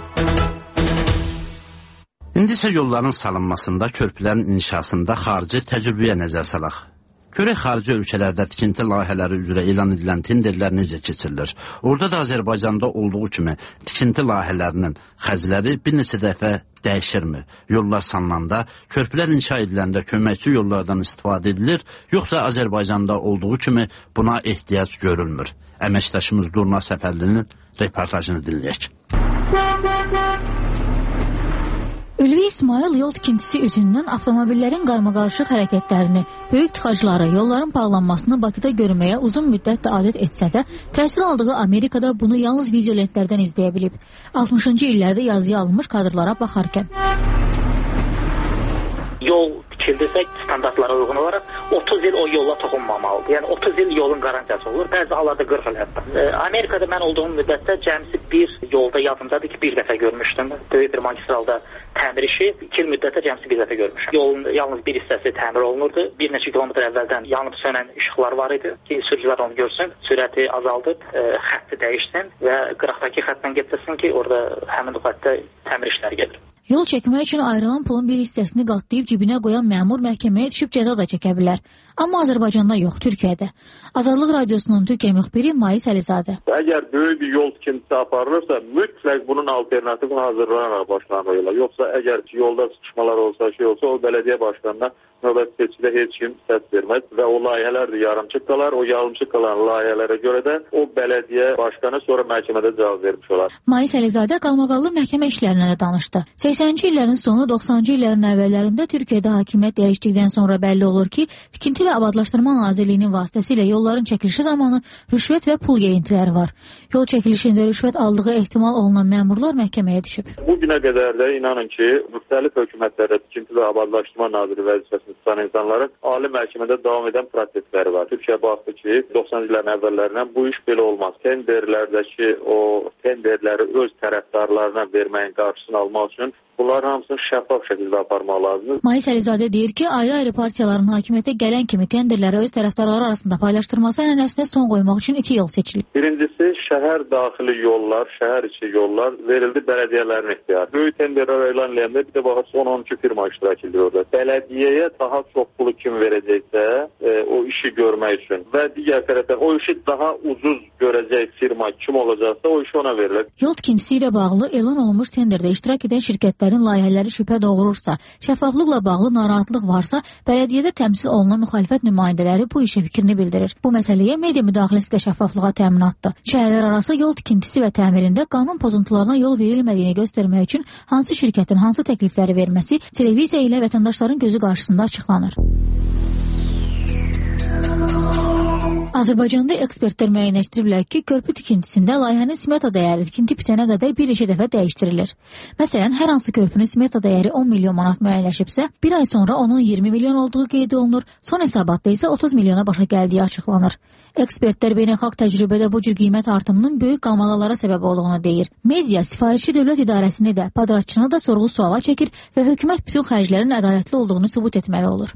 İndi isə yolların salınmasında, körpülərin inşasında xarici təcrübəyə nəzər salaq. Görək xarici ölkələrdə tikinti layihələri üzrə elan edilən tenderlər necə keçirilir? Orada da Azərbaycanda olduğu kimi tikinti layihələrinin xərcləri bir neçə dəfə dəyişirmi? Yollar salınanda, körpülər inşa ediləndə köməkçi yollardan istifadə edilir, yoxsa Azərbaycanda olduğu kimi buna ehtiyac görülmür? Əməkdaşımız Durna Səfərlinin reportajını dinləyək. Ülvi İsmail yol tikintisi üzündən avtomobillərin qarmaqarışıq hərəkətlərini, böyük tıxacları, yolların bağlanmasını Bakıda görməyə uzun müddətdə adət etsə də, təhsil aldığı Amerikada bunu yalnız videolentlərdən izləyə bilib. altmışıncı illərdə yazıya alınmış kadrlara baxarkən. Yol tikildirsə standartlara uyğun olaraq otuz il o yolla toxunmamalıdır. Yəni otuz il yolun qarantiyası olur. Bəzi hallarda qırx il hətta. Amerikada mən olduğum müddətdə cəmsi bir yolda yadımdadır ki, bir dəfə görmüşdüm. Böyük bir magistralda təmir işi iki il müddətdə cəmsi bir dəfə görmüşəm. Yolun yalnız bir hissəsi təmir olunurdu. Bir neçə kilometr əvvəldən yanıb sönən işıqlar var idi ki, sürücülər onu görsün, sürəti azaldıb, ə, xətti dəyişsin və qıraqdakı xəttdən getsin ki, orada həmin o xəttdə təmir işləri gedir. Yol çəkmək üçün ayrılan pulun bir hissəsini qatlayıb cibinə qoyan məmur məhkəməyə düşüb cəza da çəkə bilər. Amma Azərbaycanda yox, Türkiyədə. Azadlıq Radiosunun Türkiyə müxbiri Mais Əlizadə. Əgər böyük bir yol tikintisi aparılırsa, mütləq bunun alternatifi hazırlanaraq başlanmalıdır. Yoxsa əgər yolda sıxışmalar olsa, şey olsa, o bələdiyyə başkanına növbəti seçkidə heç kim səs verməz və o layihələr də yarımçıq qalar. O yarımçıq qalan layihələrə görə də o bələdiyyə başkanı sonra məhkəmədə cavab vermiş olar. Mais Əlizadə qalmaqallı məhkəmə işlərinə də danışdı. səksəninci illərin sonu, doxsanıncı illərin əvvəllərində Türkiyədə hakimiyyət dəyişdikdən sonra bəlli olur ki, Tikinti və Abadlaşdırma Nazirliyinin vasitəsilə yolların çəkilişi zamanı rüşvət və pul yeyintiləri var. Yol çəkilişində rüşvət aldığı ehtimal olunan məmurlar məhkəməyə düşüb. Bu günə qədər də inanın ki, müxtəlif hökumətlərdə Tikinti və Abadlaşdırma Naziri vəzifəsini tutan insanların ali məhkəmədə davam edən prosesləri var. Türkiyə baxdı ki, doxsanıncı illərin əvvəllərindən bu iş belə olmaz. Tenderlərdəki o tenderləri öz tərəfdarlarına verməyin qarşısını almaq üçün bunların hamısını şəffaf şəkildə aparmaq lazımdır. Mais Əlizadə deyir ki, ayrı-ayrı partiyaların hakimiyyətə gələn kimi tenderləri öz tərəfdarları arasında paylaşdırması ənənəsinə son qoymaq üçün iki yol seçilib. Birincisi, şəhər daxili yollar, şəhər içi yollar verildi bələdiyyələrin ixtiyarı. Böyük tenderlər elan edəndə bir də baxırsın on on iki firma iştirak edir orada. Bələdiyyəyə daha çox pulu kim verəcəksə, e, o işi görmək üçün və digər tərəfdən o işi daha ucuz görəcək firma kim olacaqsa o işi ona verilir. Yol tikintisi ilə bağlı elan olunmuş tenderdə iştirak edən şirkətlər layihələri şübhə doğurursa, şəffaflıqla bağlı narahatlıq varsa, bələdiyyədə təmsil olunan müxalifət nümayəndələri bu işə fikrini bildirir. Bu məsələyə media müdaxiləsi də şəffaflığa təminatdır. Şəhərlər arası yol tikintisi və təmirində qanun pozuntularına yol verilmədiyini göstərmək üçün hansı şirkətin hansı təklifləri verməsi televiziya ilə vətəndaşların gözü qarşısında açıqlanır. Azərbaycanda ekspertlər müəyyənləşdiriblər ki, körpü tikintisində layihənin smeta dəyəri tikinti bitənə qədər bir neçə dəfə dəyişdirilir. Məsələn, hər hansı körpünün smeta dəyəri on milyon manat müəyyənləşibsə, bir ay sonra onun iyirmi milyon olduğu qeyd olunur, son hesabatda isə otuz milyona başa gəldiyi açıqlanır. Ekspertlər beynəlxalq təcrübədə bu cür qiymət artımının böyük qalmaqalara səbəb olduğunu deyir. Media sifarişçi dövlət idarəsini də, padratçını da sorğu suala çəkir və hökumət bütün xərclərin ədalətli olduğunu sübut etməli olur.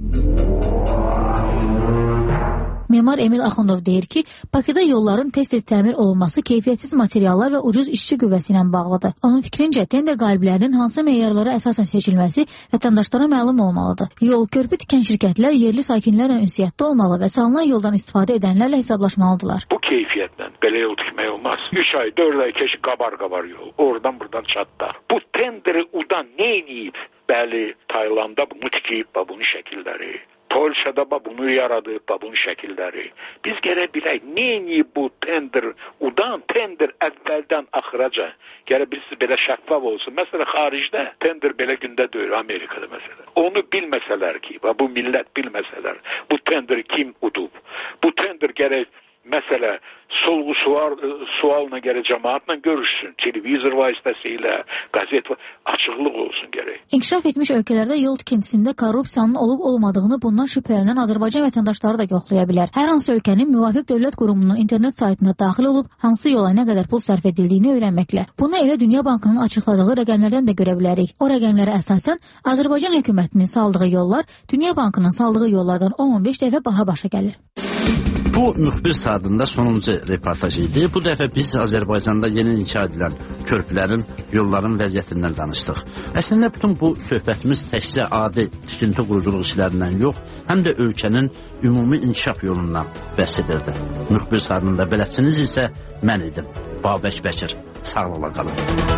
Memar Emil Axundov deyir ki, Bakıda yolların tez-tez təmir olunması keyfiyyətsiz materiallar və ucuz işçi qüvvəsi ilə bağlıdır. Onun fikrincə, tender qaliblərinin hansı meyarlara əsasən seçilməsi vətəndaşlara məlum olmalıdır. Yol, körpü tikən şirkətlər yerli sakinlərlə ünsiyyətdə olmalı və salınan yoldan istifadə edənlərlə hesablaşmalıdırlar. Bu keyfiyyətlə belə yol tikmək olmaz. üç ay, dörd ay keş qabar-qabar yol. Oradan buradan çatlar. Bu tenderi udan nə edib? Bəli, Taylandda bunu tikib, bunun şəkilləri. Polşada bunu yaradıb, bunun şəkilləri. Biz gərək bilək, neyini bu tender udan, tender əvvəldən axıraca, gərək biz belə şəffaf olsun. Məsələn, xaricdə tender belə gündə deyir, Amerikada məsələn. Onu bilməsələr ki, bu millət bilməsələr, bu tender kim udub? Bu tender gərək məsələ solğu sual, sualına gərək cəmaatla görüşsün. Televizor vasitəsilə, qazet açıqlıq olsun gərək. İnkişaf etmiş ölkələrdə yol tikintisində korrupsiyanın olub-olmadığını bundan şübhələnən Azərbaycan vətəndaşları da yoxlaya bilər. Hər hansı ölkənin müvafiq dövlət qurumunun internet saytına daxil olub, hansı yola nə qədər pul sərf edildiyini öyrənməklə. Bunu elə Dünya Bankının açıqladığı rəqəmlərdən də görə bilərik. O rəqəmlərə əsasən Azərbaycan hökumətinin saldığı yollar Dünya Bankının saldığı yollardan on on beş dəfə baha başa gəlir. Bu müxbir saatında sonuncu reportaj idi. Bu dəfə biz Azərbaycanda yeni inşa edilən körpülərin, yolların vəziyyətindən danışdıq. Əslində bütün bu söhbətimiz təkcə adi tikinti quruculuq işlərindən yox, həm də ölkənin ümumi inkişaf yolundan bəhs edirdi. Müxbir saatında bələdçiniz isə mən idim, Babək Bəkir. Sağlıqla qalın.